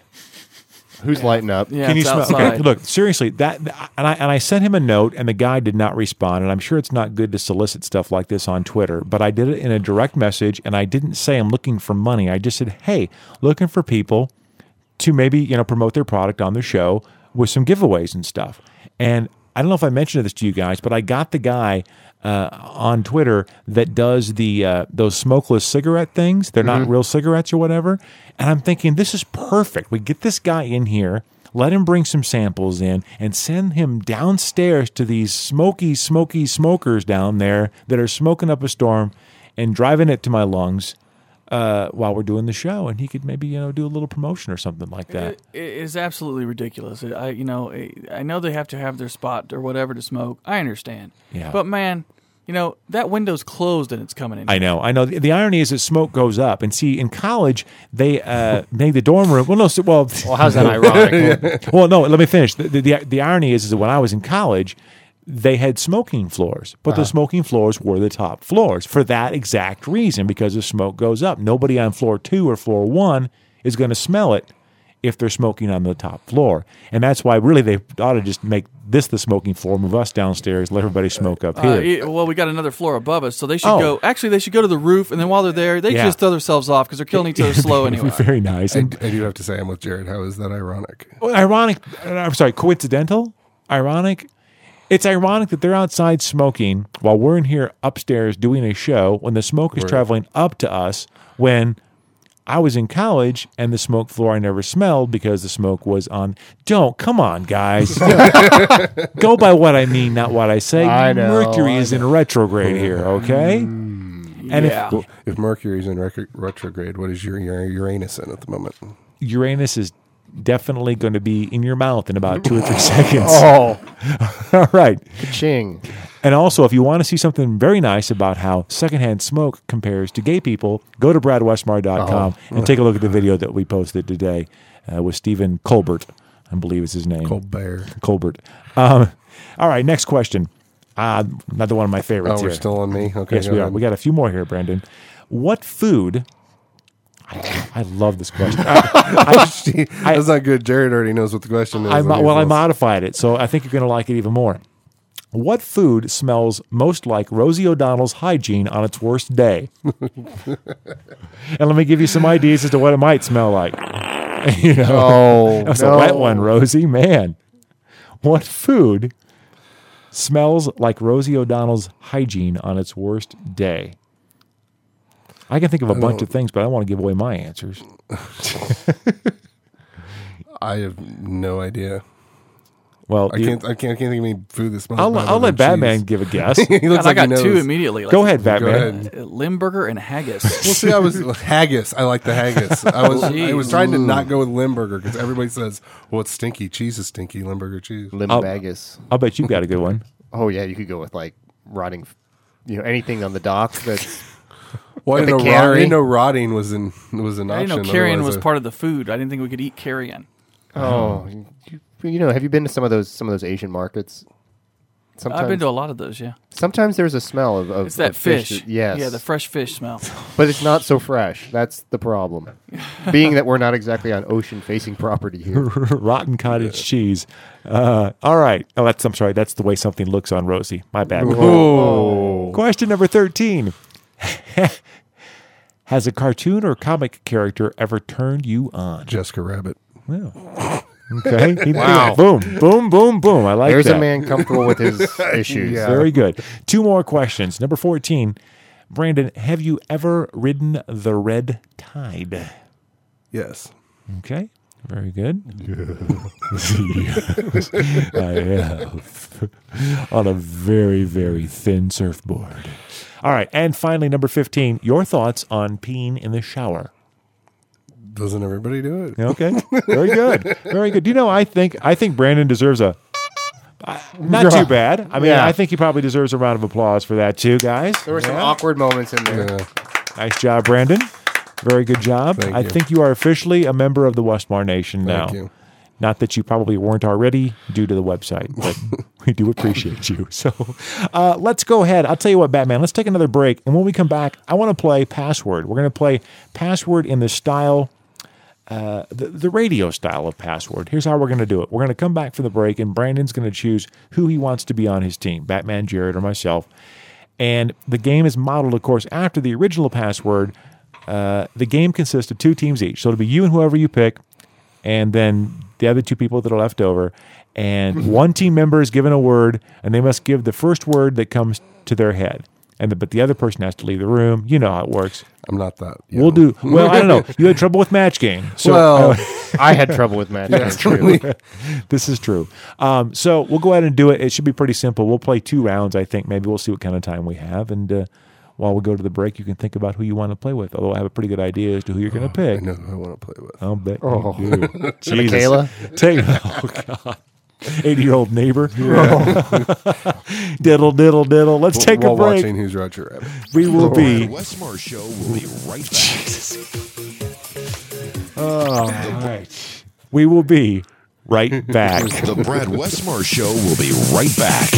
Who's lighting up? Yeah, Can you it's smell? outside. Okay, look, seriously, that and I and I sent him a note, and the guy did not respond. And I'm sure it's not good to solicit stuff like this on Twitter, but I did it in a direct message, and I didn't say I'm looking for money. I just said, hey, looking for people to maybe you know promote their product on the show with some giveaways and stuff. And I don't know if I mentioned this to you guys, but I got the guy uh, on Twitter that does the uh, those smokeless cigarette things. They're not Mhm. real cigarettes or whatever. And I'm thinking, this is perfect. We get this guy in here, let him bring some samples in, and send him downstairs to these smoky, smoky smokers down there that are smoking up a storm and driving it to my lungs uh, while we're doing the show. And he could maybe you know do a little promotion or something like that. It, it is absolutely ridiculous. I, you know, I know they have to have their spot or whatever to smoke. I understand. Yeah. But man, you know that window's closed and it's coming in. I know, I know. The, the irony is that smoke goes up, and see, in college they uh, made the dorm room. Well, no, so, well, Well, how's that ironic? well, no. Let me finish. The, the, the, the irony is, is that when I was in college, they had smoking floors, but Uh-huh. the smoking floors were the top floors for that exact reason, because the smoke goes up. Nobody on floor two or floor one is going to smell it if they're smoking on the top floor, and that's why really they ought to just make this the smoking floor, move us downstairs, let everybody smoke up Uh, here. it- well, we got another floor above us, so they should Oh. go. Actually, they should go to the roof, and then while they're there, they Yeah. just throw themselves off because they're killing each other slow anyway. Very nice. I, And I do have to say, I'm with Jared. How is that ironic? Well, ironic. I'm sorry, coincidental? Ironic? It's ironic that they're outside smoking while we're in here upstairs doing a show when the smoke is Right. traveling up to us, when I was in college and the smoke floor I never smelled because the smoke was on. Don't, come on, guys. Go by what I mean, not what I say. I know, Mercury I is in retrograde here, okay? And Yeah. Well, if Mercury's in rec- retrograde, what is your, your Uranus in at the moment? if Uranus is definitely going to be in your mouth in about two or three seconds. Oh, All right. ching. And also, if you want to see something very nice about how secondhand smoke compares to gay people, go to brad westmar dot com Oh. and take a look at the video that we posted today uh, with Stephen Colbert, I believe is his name. Colbert. Colbert. Um, all right, next question. Uh, another one of my favorites Oh, we're here. still on me? Okay, yes, go we are. ahead. We got a few more here, Brendan. What food... I, I love this question. I, I, That's not good. Jared already knows what the question is. I, on mo- your well, I list. modified it, so I think you're going to like it even more. What food smells most like Rosie O'Donnell's hygiene on its worst day? And let me give you some ideas as to what it might smell like. You know, Oh, that was no. a wet one, Rosie. Man, what food smells like Rosie O'Donnell's hygiene on its worst day? I can think of a I bunch don't- of things, but I don't want to give away my answers. I have no idea. Well, I you- can't. I can't. I can't think of any food that smells. I'll, better I'll let than Batman cheese. give a guess. he looks God, I like got he knows. two immediately. Like, Go ahead, Batman. ahead. uh, Limburger and haggis. Well, see, I was haggis. I like the haggis. I was. I was Jeez. trying to not go with Limburger because everybody says, "Well, it's stinky. Cheese is stinky. Limburger cheese." Limbagus. I'll bet you got a good one. Oh yeah, you could go with like rotting, you know, anything on the dock that's. Well, I at didn't the know, rot, I cannery. didn't know rotting was in was an I option. didn't know carrion Otherwise, was I- part of the food. I didn't think we could eat carrion. Oh, you, you know, have you been to some of those some of those Asian markets? Sometimes, I've been to a lot of those. Yeah, sometimes there's a smell of, of it's that of fish. that- yes, yeah, the fresh fish smell. but it's not so fresh. That's the problem. Being that we're not exactly on ocean-facing property here. Rotten cottage cheese. Uh, all right. Oh, that's. I'm sorry. That's the way something looks on Rosie. My bad. Oh. Question number thirteen. Has a cartoon or comic character ever turned you on? Jessica Rabbit. Well, okay. He- Wow. Boom, boom, boom, boom. I like There's that. a man comfortable with his issues. Yeah. Very good. Two more questions. Number fourteen. Brandon, have you ever ridden the red tide? Yes. Okay. Very good. Yes. I have. On a very, very thin surfboard. All right. And finally, number fifteen, your thoughts on peeing in the shower. Doesn't everybody do it? Okay. Very good. Very good. Do you know, I think I think Brandon deserves a uh, not too bad. I mean, Yeah. I think he probably deserves a round of applause for that too, guys. There were some Yeah. awkward moments in there. Yeah. Nice job, Brandon. Very good job. Thank I you. think you are officially a member of the Westmar Nation now. Thank you. Not that you probably weren't already due to the website, but we do appreciate you. So uh, let's go ahead. I'll tell you what, Batman, let's take another break. And when we come back, I want to play Password. We're going to play Password in the style, uh, the, the radio style of Password. Here's how we're going to do it. We're going to come back from the break, and Brandon's going to choose who he wants to be on his team, Batman, Jared, or myself. And the game is modeled, of course, after the original Password. Uh, the game consists of two teams each. So it'll be you and whoever you pick, and then the other two people that are left over. And one team member is given a word, and they must give the first word that comes to their head. And the, but the other person has to leave the room. You know how it works. I'm not that. We'll do. Well, I don't know. You had trouble with Match Game. So, Well, uh, I had trouble with Match Game, too. This is true. Um, so we'll go ahead and do it. It should be pretty simple. We'll play two rounds, I think. Maybe we'll see what kind of time we have. And uh, while we go to the break, you can think about who you want to play with. Although I have a pretty good idea as to who you're going to pick. I know who I want to play with. I'll bet Oh. you do. Jesus. Michaela? Take, oh, God. eighty-year-old neighbor. diddle, diddle, diddle. Let's take While a break. watching Who's Roger Rabbit. We will be. The Westmar Show will be right back. Oh, all right. We will be right back. The Brad Westmar Show will be right back.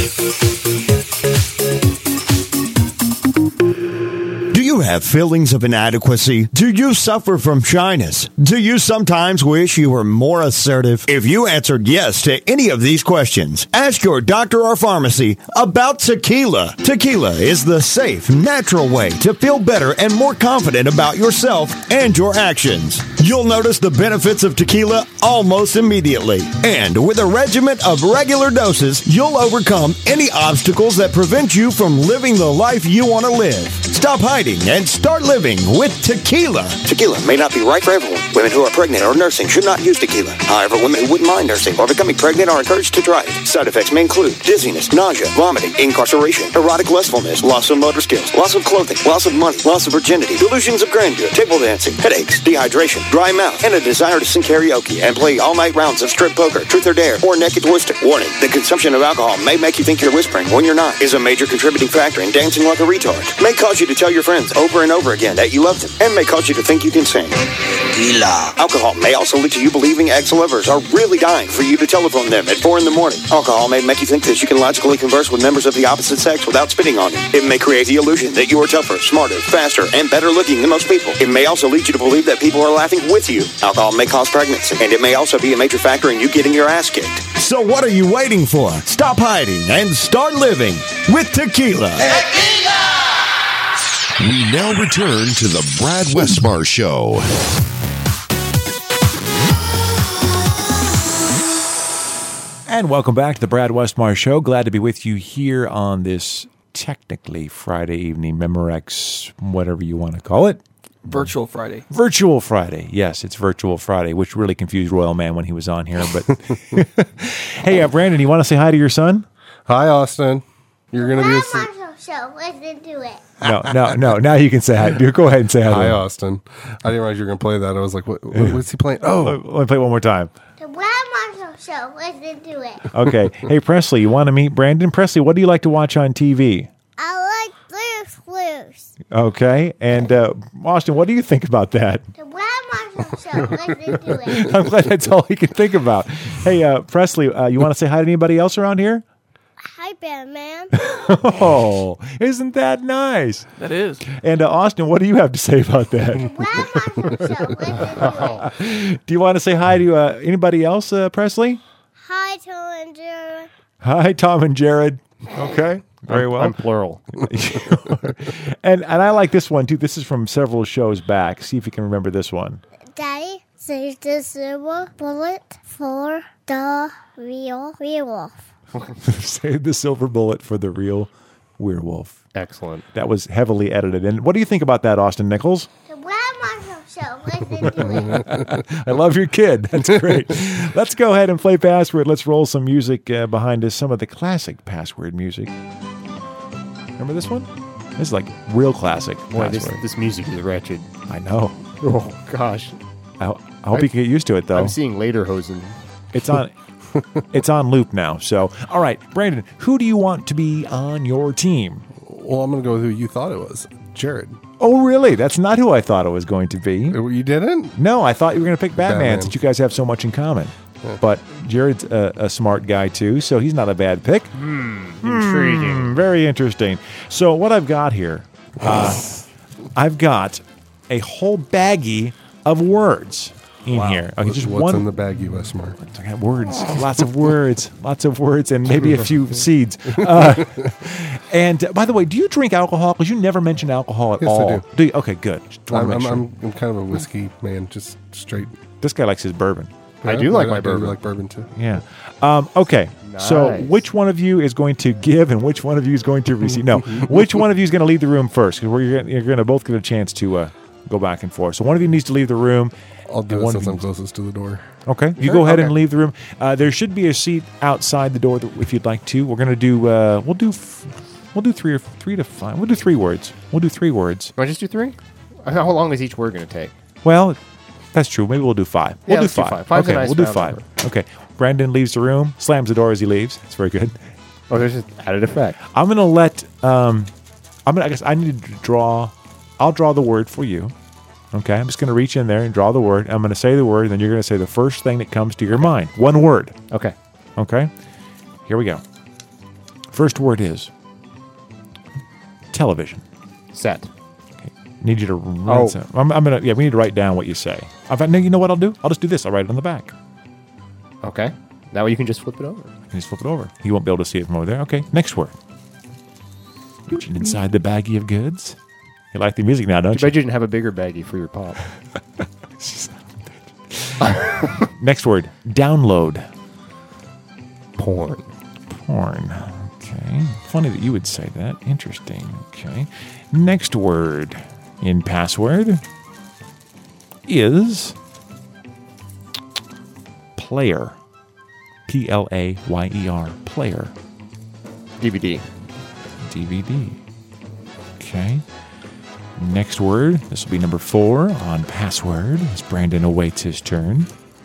Do you have feelings of inadequacy? Do you suffer from shyness? Do you sometimes wish you were more assertive? If you answered yes to any of these questions, ask your doctor or pharmacy about tequila. Tequila is the safe, natural way to feel better and more confident about yourself and your actions. You'll notice the benefits of tequila almost immediately. And with a regimen of regular doses, you'll overcome any obstacles that prevent you from living the life you want to live. Stop hiding and start living with tequila. Tequila may not be right for everyone. Women who are pregnant or nursing should not use tequila. However, women who wouldn't mind nursing or becoming pregnant are encouraged to try it. Side effects may include dizziness, nausea, vomiting, incarceration, erotic lustfulness, loss of motor skills, loss of clothing, loss of money, loss of virginity, delusions of grandeur, table dancing, headaches, dehydration, dry mouth, and a desire to sing karaoke and play all-night rounds of strip poker, truth or dare, or naked twister. Warning, the consumption of alcohol may make you think you're whispering when you're not. Is a major contributing factor in dancing like a retard. May cause you to tell your friends over and over again that you love them, and may cause you to think you can sing. Tequila. Alcohol may also lead to you believing ex-lovers are really dying for you to telephone them at four in the morning. Alcohol may make you think that you can logically converse with members of the opposite sex without spitting on them. It may create the illusion that you are tougher, smarter, faster, and better looking than most people. It may also lead you to believe that people are laughing with you. Alcohol may cause pregnancy, and it may also be a major factor in you getting your ass kicked. So what are you waiting for? Stop hiding and start living with tequila. We now return to the Brad Westmar Show. And welcome back to the Brad Westmar Show. Glad to be with you here on this technically Friday evening, Memorex, whatever you want to call it. Virtual Friday. Virtual Friday. Yes, it's Virtual Friday, which really confused Royal Man when he was on here. But hey, uh, Brandon, you want to say hi to your son? Hi, Austin. You're going to be a... So listen to it. No, no, no. Now you can say hi. Go ahead and say hi. Hi, to him. Austin. I didn't realize you were going to play that. I was like, what, what, what's he playing? Oh, Let me play it one more time. The Brad Marshall Show. Listen to it. Okay. Hey, Presley, you want to meet Brandon? Presley, what do you like to watch on T V? I like Blues Blues. Okay. And uh, Austin, what do you think about that? The Brad Marshall Show. Listen to it. I'm glad that's all he can think about. Hey, uh, Presley, uh, you want to say hi to anybody else around here? Hi, Batman. Oh, isn't that nice? That is. And uh, Austin, what do you have to say about that? Do you want to say hi to uh, anybody else, uh, Presley? Hi, Tom and Jared. Hi, Tom and Jared. Okay, very I'm, well. I'm plural. and and I like this one too. This is from several shows back. See if you can remember this one. Daddy, save the silver bullet for the real werewolf. Save the silver bullet for the real werewolf. Excellent. That was heavily edited. And what do you think about that, Austin Nichols? The Brad Marshall Show. Listen to it. I love your kid. That's great. Let's go ahead and play Password. Let's roll some music uh, behind us, some of the classic Password music. Remember this one? This is like real classic Boy, this, Password. this music is wretched. I know. Oh, gosh. I, I hope I, you can get used to it, though. I'm seeing Lederhosen. It's on... It's on loop now. So, all right, Brandon, who do you want to be on your team? Well, I'm going to go with who you thought it was. Jared. Oh, really? That's not who I thought it was going to be. You didn't? No, I thought you were going to pick Batman, Batman. since you guys have so much in common. Yeah. But Jared's a, a smart guy, too, so he's not a bad pick. Hmm, intriguing. Hmm, very interesting. So what I've got here, uh, I've got a whole baggie of words in Wow. here. Okay, just What's one in the baggie, Westmark? I got words, lots of words, lots of words, and maybe a few seeds. Uh, and uh, by the way, do you drink alcohol? Because you never mention alcohol at Yes, I all. do. do you? Okay, good. Just wanna I'm, make I'm, sure. I'm, I'm kind of a whiskey man, just straight. This guy likes his bourbon. I do like my do bourbon. like bourbon too. Yeah. Um, okay. So Nice. which one of you is going to give and which one of you is going to receive? No. Which one of you is going to leave the room first? Because you're, you're going to both get a chance to uh, go back and forth. So one of you needs to leave the room. I'll do and it one of since you I'm needs- closest to the door. Okay. You Sure, go ahead okay. and leave the room. Uh, there should be a seat outside the door that, if you'd like to. We're going to do. Uh, we'll do. F- we'll do three or three to five. We'll do three words. We'll do three words. Want to just do three? How long is each word going to take? Well, that's true. Maybe we'll do five. Yeah, We'll do let's do five. five. Five's a okay, nice we'll do round five. number. Okay. Brandon leaves the room, slams the door as he leaves. That's very good. Oh, there's just added effect. I'm gonna let. Um, I'm gonna. I guess I need to draw. I'll draw the word for you. Okay. I'm just gonna reach in there and draw the word. I'm gonna say the word, and then you're gonna say the first thing that comes to your mind. One word. Okay. Okay. Here we go. First word is television. Set. Need you to write Oh. some- I'm, I'm gonna. Yeah, we need to write down what you say. In fact, no, you know what I'll do? I'll just do this. I'll write it on the back. Okay. That way you can just flip it over. You just flip it over. You won't be able to see it from over there. Okay. Next word. Reaching inside the baggie of goods. You like the music now, don't Too you? bad you didn't have a bigger baggie for your pop. Next word. Download. Porn. Porn. Okay. Funny that you would say that. Interesting. Okay. Next word in password is player. P L A Y E R. Player. D V D. D V D. Okay. Next word. This will be number four on password as Brandon awaits his turn.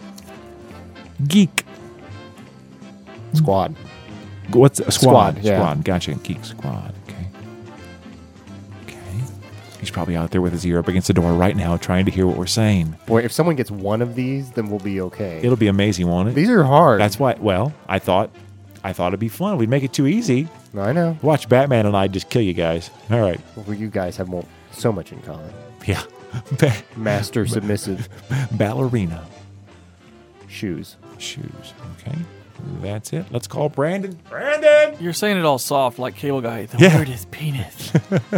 Geek. Squad. What's a squad? Squad, yeah. Squad. Gotcha. Geek squad. Okay. Okay. He's probably out there with his ear up against the door right now trying to hear what we're saying. Boy, if someone gets one of these, then we'll be okay. It'll be amazing, won't it? These are hard. That's why, well, I thought I thought it'd be fun. We'd make it too easy. I know. Watch Batman and I just kill you guys. All right. Well, you guys have more, so much in common. Yeah. Master submissive. Ballerina. Shoes. Shoes. Okay. That's it. Let's call Brandon. Brandon! You're saying it all soft like Cable Guy. The Yeah. word is penis.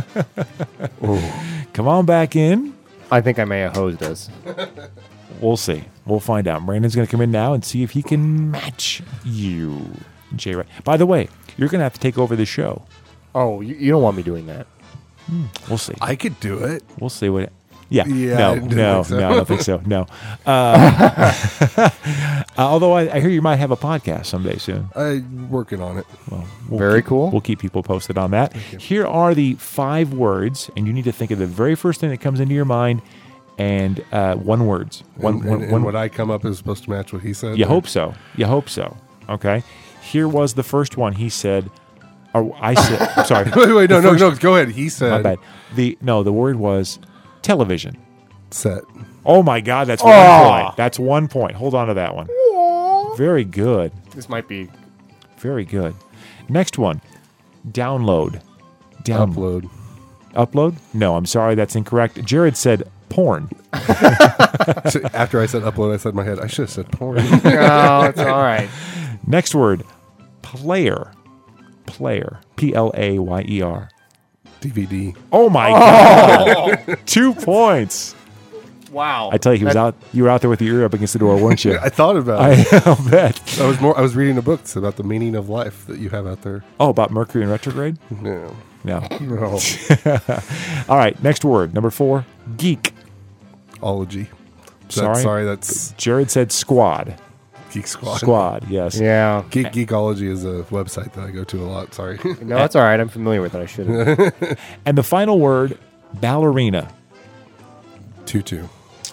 Come on back in. I think I may have hosed us. We'll see. We'll find out. Brandon's going to come in now and see if he can match you. Jay, right. By the way, you're going to have to take over the show. Oh, you, you don't want me doing that. We'll see. I could do it. We'll see what. It, yeah. Yeah, I No. didn't No. think so. No. I don't think so. No. Uh, uh, although I, I hear you might have a podcast someday soon. I'm working on it. Well, we'll Very keep- cool. We'll keep people posted on that. Here are the five words, and you need to think of the very first thing that comes into your mind, and uh, one words. One. and, one, and, and one what I come up is supposed to match what he said. You or- hope so. You hope so. Okay. Here was the first one. He said, or I said, I'm sorry. Wait, wait, no, The no, first- no. Go ahead. He said. My bad. The no, the word was television. Set. Oh my God, that's Oh. one point. That's one point. Hold on to that one. Very good. This might be. Very good. Next one. Download. Down- Upload. Upload? No, I'm sorry, that's incorrect. Jared said porn. So after I said upload, I said in my head, I should have said porn. No, it's all right. Next word. Player. Player. P L A Y E R. D V D. Oh my God. Two points. Wow. I tell you, he was That- out. You were out there with your ear up against the door, weren't you? I thought about I, it. I'll bet. I was more. I was reading a book about the meaning of life that you have out there. Oh, about Mercury in retrograde? No. No. No. All right. Next word, number four. Geek. Ology. Sorry. That's, sorry, that's Jared said squad. Geek Squad. Squad. Yes. Yeah. Geek Geekology is a website that I go to a lot. Sorry. No, that's all right. I'm familiar with it. I should have. And the final word, ballerina. Tutu.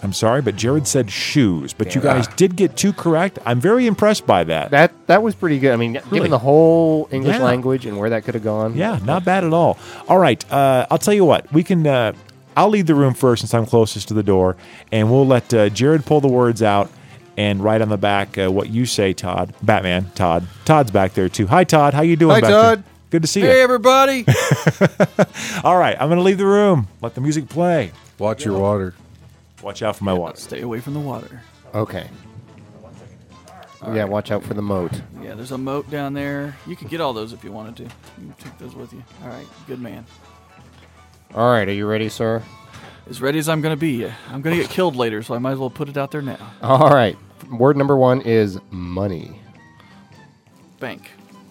I'm sorry, but Jared said shoes. But you Yeah. guys did get two correct. I'm very impressed by that. That that was pretty good. I mean, Really? given the whole English Yeah. language and where that could have gone. Yeah, not bad at all. All right, uh, I'll tell you what. We can. Uh, I'll leave the room first since I'm closest to the door, and we'll let uh, Jared pull the words out and write on the back uh, what you say, Todd. Batman, Todd. Todd's back there too. Hi, Todd. How you doing? Hi, back Todd. there? Good to see Hey, you. everybody. All right, I'm going to leave the room. Let the music play. Watch your water. Watch out for my water. Stay away from the water. Okay. Yeah, watch out for the moat. Yeah, there's a moat down there. You could get all those if you wanted to. You can take those with you. All right, good man. All right, are you ready, sir? As ready as I'm going to be. I'm going to get killed later, so I might as well put it out there now. All right. Word number one is money. Bank.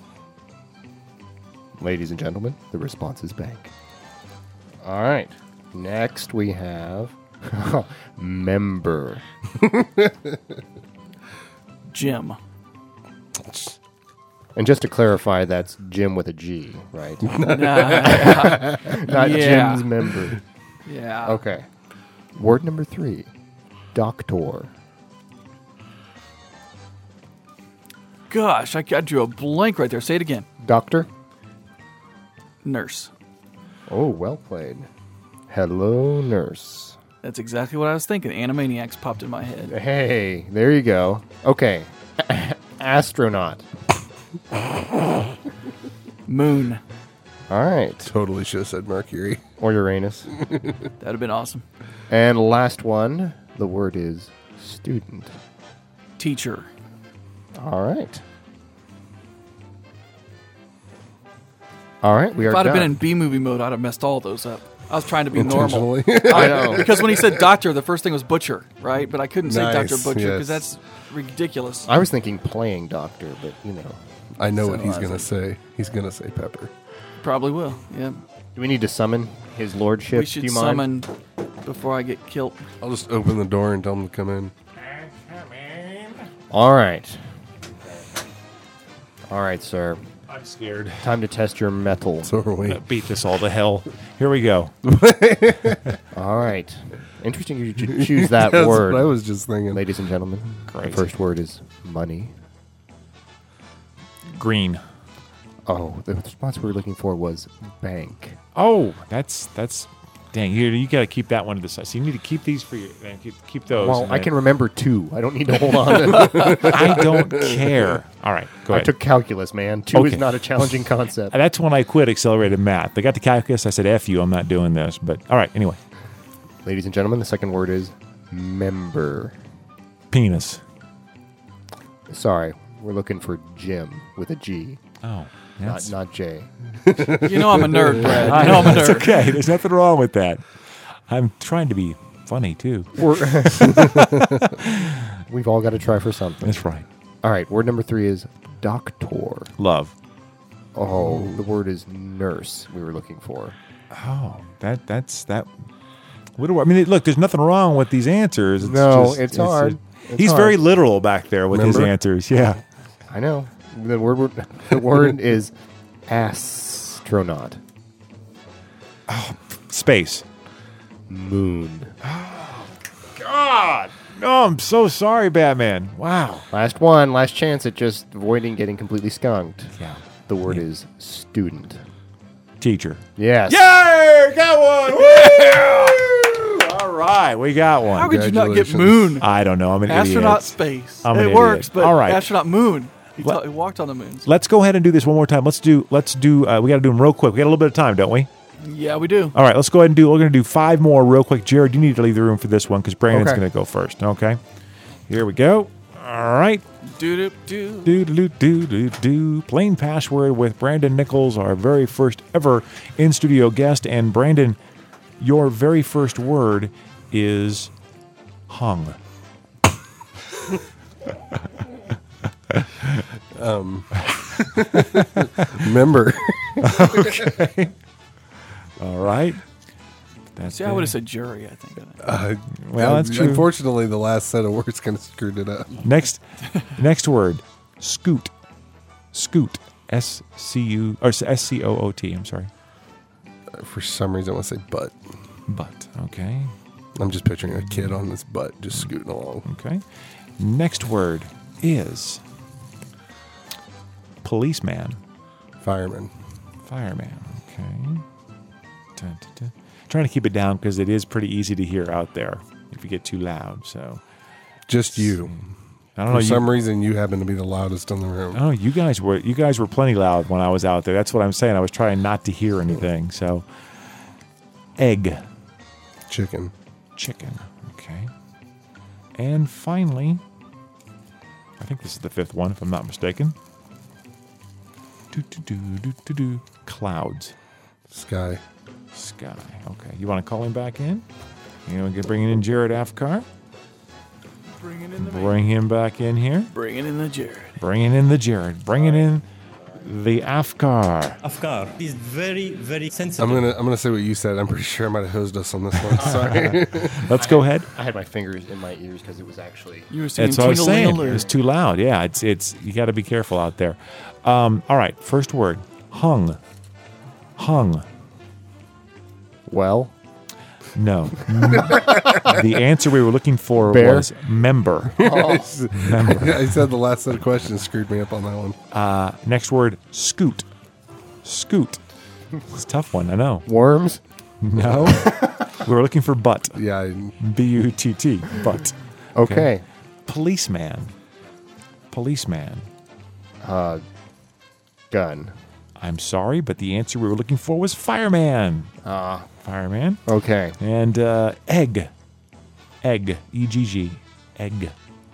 Ladies and gentlemen, the response is bank. All right. Next we have member. Jim. And just to clarify, that's Jim with a G, right? Nah. Not Yeah. Jim's member. Yeah. Okay. Word number three, doctor. Gosh, I, I drew a blank right there. Say it again. Doctor. Nurse. Oh, well played. Hello, nurse. That's exactly what I was thinking. Animaniacs popped in my head. Hey, there you go. Okay. Astronaut. Moon. All right. Totally should have said Mercury. Or Uranus. That'd have been awesome. And last one, the word is student. Teacher. All right. All right, we are If I'd have done. been in B movie mode, I'd have messed all those up. I was trying to be normal. Intentionally. I know. Because when he said doctor, the first thing was butcher, right? But I couldn't say Nice, Doctor Butcher because yes. that's ridiculous. I was thinking playing doctor, but you know. I know what So he's I going to was say. He's going to say pepper. Probably will, yeah. Do we need to summon his lordship? We should Do you mind? summon before I get killed. I'll just open the door and tell him to come in. All right. All right, sir. I'm scared. Time to test your metal. So are we. Beat this all to hell. Here we go. All right. Interesting you should choose that That's word. what I was just thinking. Ladies and gentlemen, Great. the first word is money. Green. Oh, the response we were looking for was bank. Oh, that's that's. Dang, you you got to keep that one to the side. So you need to keep these for you. Man, keep, keep those. Well, and I then- can remember two. I don't need to hold on. I don't care. All right, go I ahead. took calculus, man. Two is Okay. not a challenging concept. That's when I quit accelerated math. I got to calculus. I said, "F you, I'm not doing this." But all right, anyway. Ladies and gentlemen, the second word is member. Penis. Sorry, we're looking for Jim with a G. Oh, Not, that's- not J. You know I'm a nerd, Brad. I You know I'm a It's nerd. okay. There's nothing wrong with that. I'm trying to be funny too. We're- We've all got to try for something. That's right. All right, word number three is doctor. Love. Oh, the word is nurse we were looking for. Oh, that that's that. What do I, I mean? Look, there's nothing wrong with these answers. It's No, just- it's hard. It's he's hard. very literal back there with his Remember? answers. Yeah. I know. The word the word is astronaut. Space. Moon. God. No, I'm so sorry, Batman. Wow. Last one, last chance at just avoiding getting completely skunked. Yeah. The word is student. Teacher. Yes. Yay! Got one. Woo! All right, we got one. How could you not get Congratulations. moon? I don't know. I'm an Astronaut idiot. space. I'm an it idiot. works, but All right. astronaut moon. He, Let- ta- he walked on the moon. Let's go ahead and do this one more time. Let's do. Let's do. Uh, we got to do them real quick. We got a little bit of time, don't we? Yeah, we do. All right. Let's go ahead and do. We're going to do five more real quick. Jared, you need to leave the room for this one because Brandon's Okay. going to go first. Okay. Here we go. All right. Do do do. Do do do do do. Plain password with Brandon Nichols, our very first ever in studio guest, and Brandon, your very first word is hung. Um, member. Okay. All right. That's See, I would have said jury, I think. Uh, Well, that's true. Unfortunately, the last set of words kind of screwed it up. Next, next word, scoot, scoot, S C U or S C O O T. I'm sorry, Uh, For some reason, I want to say butt. but okay. I'm just picturing a kid on his butt just scooting along. Okay. Next word is policeman. Fireman. Fireman. Okay. Dun, dun, dun. Trying to keep it down because it is pretty easy to hear out there if you get too loud. So, just you. I don't For know. some you, reason, you happen to be the loudest in the room. Oh, you guys were you guys were plenty loud when I was out there. That's what I'm saying. I was trying not to hear anything. So, egg. Chicken. Chicken. Okay. And finally, I think this is the fifth one, if I'm not mistaken. Do, do, do, do, do, do. Clouds. Sky. Sky. Okay. You want to call him back in? You know, get bringing in Jared Afkar. Bringing in the Bring him back in here. Bringing in the Jared. Bringing in the Jared. Bringing in the Afkar. Afkar is very, very sensitive. I'm gonna I'm gonna say what you said. I'm pretty sure I might have hosed us on this one. Sorry. Let's go ahead. I had my fingers in my ears because it was actually. You were singing That's what I was saying. Tingle It's too loud. Yeah, it's it's you got to be careful out there. Um, all right, first word, hung. Hung. Well, no. The answer we were looking for Bear? was member. Oh. Member. I said the last set of questions screwed me up on that one. Uh, next word, scoot. Scoot. It's a tough one, I know. Worms? No. We were looking for butt. Yeah. B U T T. Butt. Okay. Policeman. Policeman. Uh, gun. I'm sorry, but the answer we were looking for was fireman. Ah. Fireman. Okay. And uh, egg. Egg. E G G. Egg.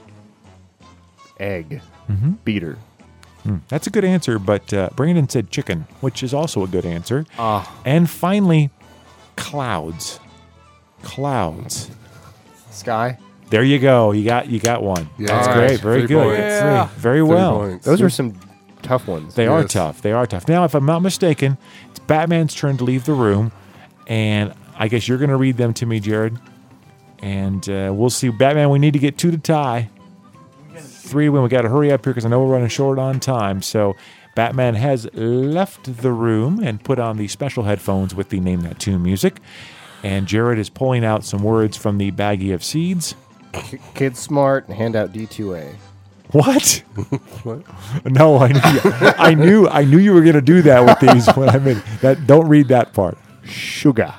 Egg. Mm-hmm. Beater. Mm, that's a good answer, but uh, Brandon said chicken, which is also a good answer. Ah. And finally, clouds. Clouds. Sky. There you go. You got you got one. Yeah, That's all great. right. Very Three good. points. Yeah. Very Three well. points. Those are some tough ones. They are Yes. tough. They are tough. Now, if I'm not mistaken, it's Batman's turn to leave the room, and I guess you're going to read them to me, Jared. And uh, we'll see. Batman, we need to get two to tie. Three to win. We got to hurry up here because I know we're running short on time. So Batman has left the room and put on the special headphones with the Name That Tune music. And Jared is pulling out some words from the baggie of seeds. Kids smart and hand out D two A. What? What? No, I knew, I knew, I knew you were going to do that with these. When I mean that, don't read that part. Sugar.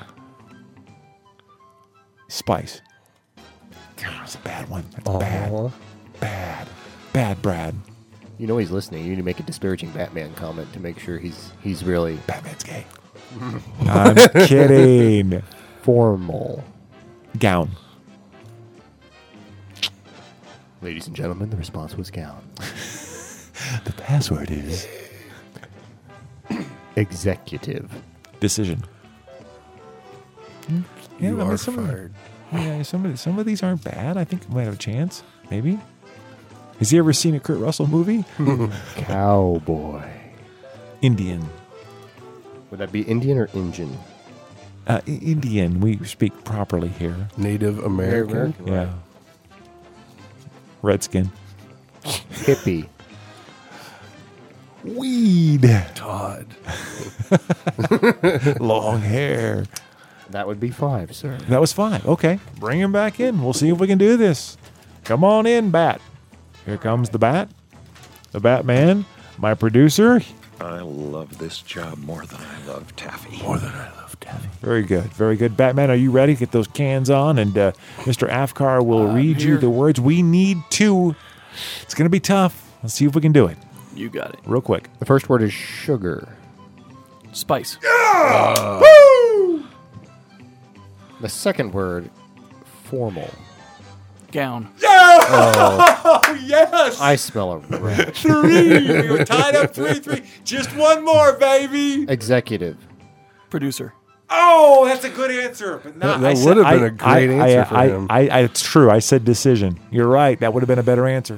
Spice. That's a bad one. That's Aw. bad. Bad. Bad, Brad. You know he's listening. You need to make a disparaging Batman comment to make sure he's he's really Batman's gay. I'm kidding. formal. Gown. Ladies and gentlemen, the response was gown. The password is Executive. decision. Yeah, You I mean, are some of- fired. Yeah, some of, some of these aren't bad. I think we might have a chance. Maybe. Has he ever seen a Kurt Russell movie? Cowboy. Indian. Would that be Indian or Injun? Uh, I- Indian. We speak properly here. Native American. American. Yeah. Redskin. Hippie. Weed. Todd. Long hair. That would be five, sir. That was five. Okay. Bring him back in. We'll see if we can do this. Come on in, Bat. Here comes the Bat. The Batman. My producer. I love this job more than I love taffy. More than I love taffy. Very good. Very good. Batman, are you ready? Get those cans on, and uh, Mister Afkar will I'm read you here. the words. We need two. It's going to be tough. Let's see if we can do it. You got it. Real quick. The first word is sugar. Spice. The second word, formal. Gown. Oh, yes! I smell a rat. Three. We were tied up three three. Just one more, baby. Executive. Producer. Oh, that's a good answer. But not, That- that I said- would have been I- a great I- answer I, for I, him. I, I, it's true. I said decision. You're right. That would have been a better answer.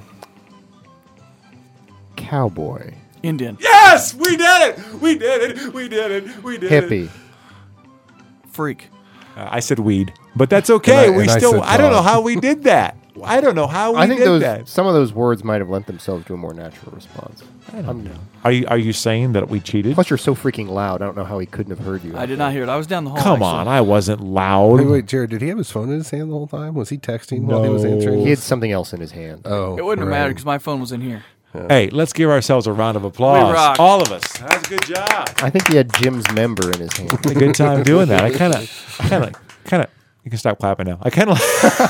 Cowboy. Indian. Yes, we did it. We did it. We did it. We did Hippie. it. Freak. Uh, I said weed, but that's okay. And I- we and I still. said I, don't know Todd. how we did that. I don't know how we I think did those that. some of those words might have lent themselves to a more natural response. I don't know. Are you are you saying that we cheated? Plus, you're so freaking loud. I don't know how he couldn't have heard you. I did not hear it. I was down the hall. Come actually. on, I wasn't loud. Wait, wait, Jared, did he have his phone in his hand the whole time? Was he texting while he was answering? He had something else in his hand. Oh, It wouldn't have right. mattered because my phone was in here. Hey, let's give ourselves a round of applause. We rock. All of us. That's a good job. I think he had Jim's member in his hand. Had a good time doing that. I kind of, kind of, kind of. You can stop clapping now. I kind of,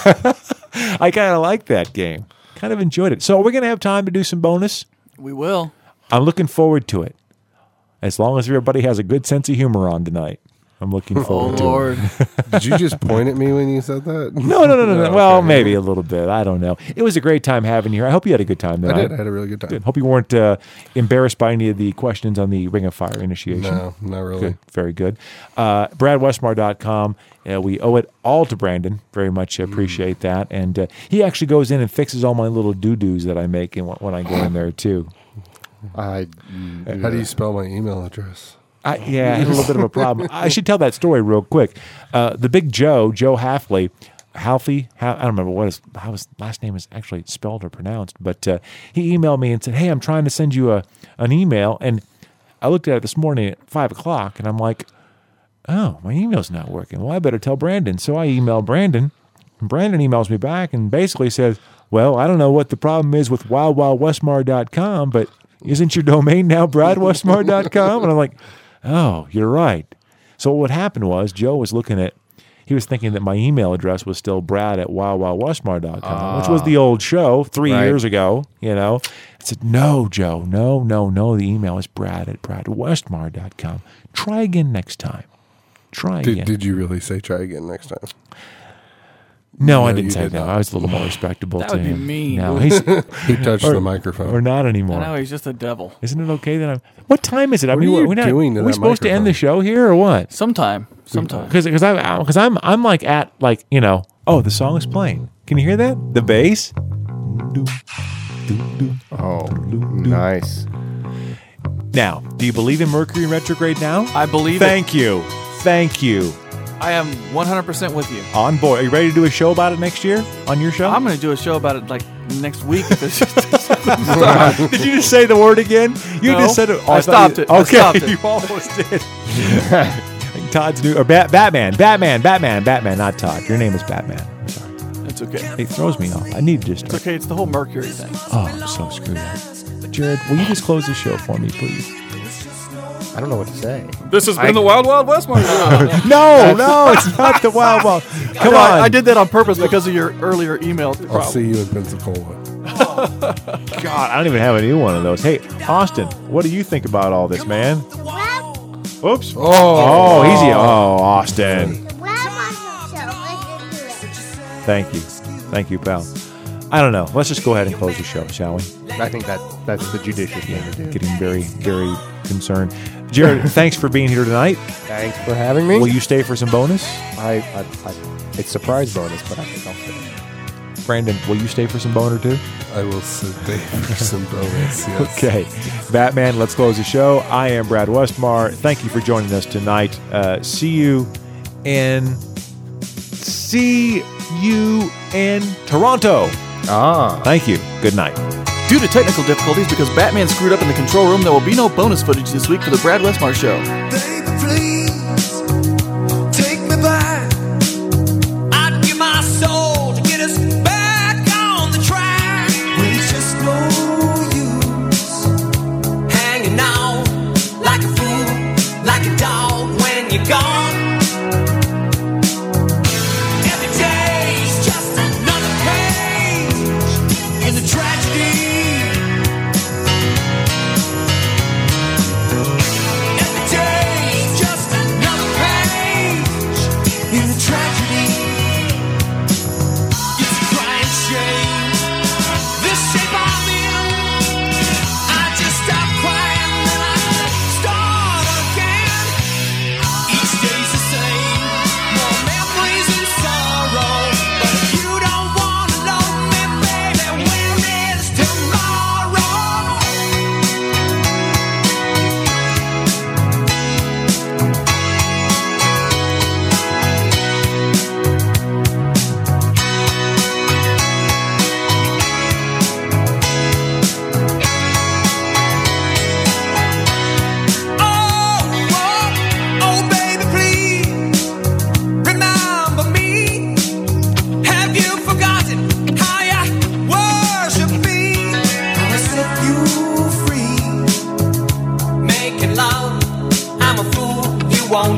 I kind of like that game. Kind of enjoyed it. So we're gonna have time to do some bonus. We will. I'm looking forward to it. As long as everybody has a good sense of humor on tonight, I'm looking forward to Lord. it. Did you just point at me when you said that? No, no, no, no, no. Oh, Well, okay. maybe a little bit. I don't know. It was a great time having you here. I hope you had a good time I tonight. did. I had a really good time. Good. Hope you weren't uh, embarrassed by any of the questions on the Ring of Fire initiation. No, not really. Good. Very good. Uh, Brad Westmar dot com. Uh, we owe it all to Brandon. Very much appreciate that. And uh, he actually goes in and fixes all my little doo-doos that I make in, when I go in there, too. I, How do you spell my email address? I, yeah, I had a little bit of a problem. I should tell that story real quick. Uh, the big Joe, Joe Halfley, Halfy, ha- I don't remember what his, how his last name is actually spelled or pronounced, but uh, he emailed me and said, hey, I'm trying to send you a an email. And I looked at it this morning at five o'clock, and I'm like, oh, my email's not working. Well, I better tell Brandon. So I emailed Brandon, and Brandon emails me back and basically says, well, I don't know what the problem is with wild wild westmar dot com, but isn't your domain now brad westmar dot com? And I'm like, oh, you're right. So what happened was Joe was looking at, he was thinking that my email address was still brad at wild wild westmar dot com, uh, which was the old show three right. years ago, you know. I said, no, Joe, no, no, no. The email is brad at brad westmar dot com. Try again next time. Try Did, again. did you really say try again next time? No, No, I didn't you say did that. not. I was a little more respectable That to would be him. mean. No, he's, He touched or- the microphone. Or not anymore. I know he's just a devil. Isn't it okay that I'm... What time is it? I What mean, are you we're not, doing to are we that supposed to end the microphone? show here or what? Sometime. Sometime. Because because I because I'm I'm like at like you know oh the song is playing. Can you hear that? The bass. Oh, nice. Now, do you believe in Mercury in retrograde now? I believe it. Thank you, thank you. I am one hundred percent with you. On board. Are you ready to do a show about it next year on your show? I'm going to do a show about it like next week. If it's Did you just say the word again? You No, just said it. I thought stopped you- it. I Okay, stopped it. you almost did. Todd's new or Bat, Batman, Batman, Batman, Batman, not Todd. Your name is Batman. I'm sorry. It's okay. It throws me off. I need to just. It's okay. It's the whole Mercury thing. Oh, I'm so screwed up. Jared, will you just close the show for me, please? I don't know what to say. This has been I- the Wild Wild West Mark. No, no, it's not the Wild Wild. Come No, on. I, I did that on purpose because of your earlier email. I'll problem. see you in Pensacola. God, I don't even have a new one of those. Hey, Austin, what do you think about all this, man? Oops. Oh, Oh, easy. Oh, Austin. Thank you. Thank you, pal. I don't know. Let's just go ahead and close the show, shall we? I think that that's the judicious thing to do. Getting very, very concerned. Jared, thanks for being here tonight. Thanks for having me. Will you stay for some bonus? I, I, I it's surprise bonus, but I think I'll stay. Brandon, will you stay for some boner too? I will stay for some bonus. Yes. Okay. Batman, let's close the show. I am Brad Westmar. Thank you for joining us tonight. Uh, see you in see you in Toronto. Ah. Thank you. Good night. Due to technical difficulties, because Batman screwed up in the control room, there will be no bonus footage this week for the Brad Westmar Show. Baby, please take me back. I'd give my soul to get us back on the track. When it's just no use hanging on like a fool, like a dog when you're gone. Every day's just another page in the tragedy. Every day's just another page in the tragedy. It's a crying shame, this shape I'm in. I just stop crying, then I start again. Each day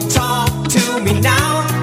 talk to me now.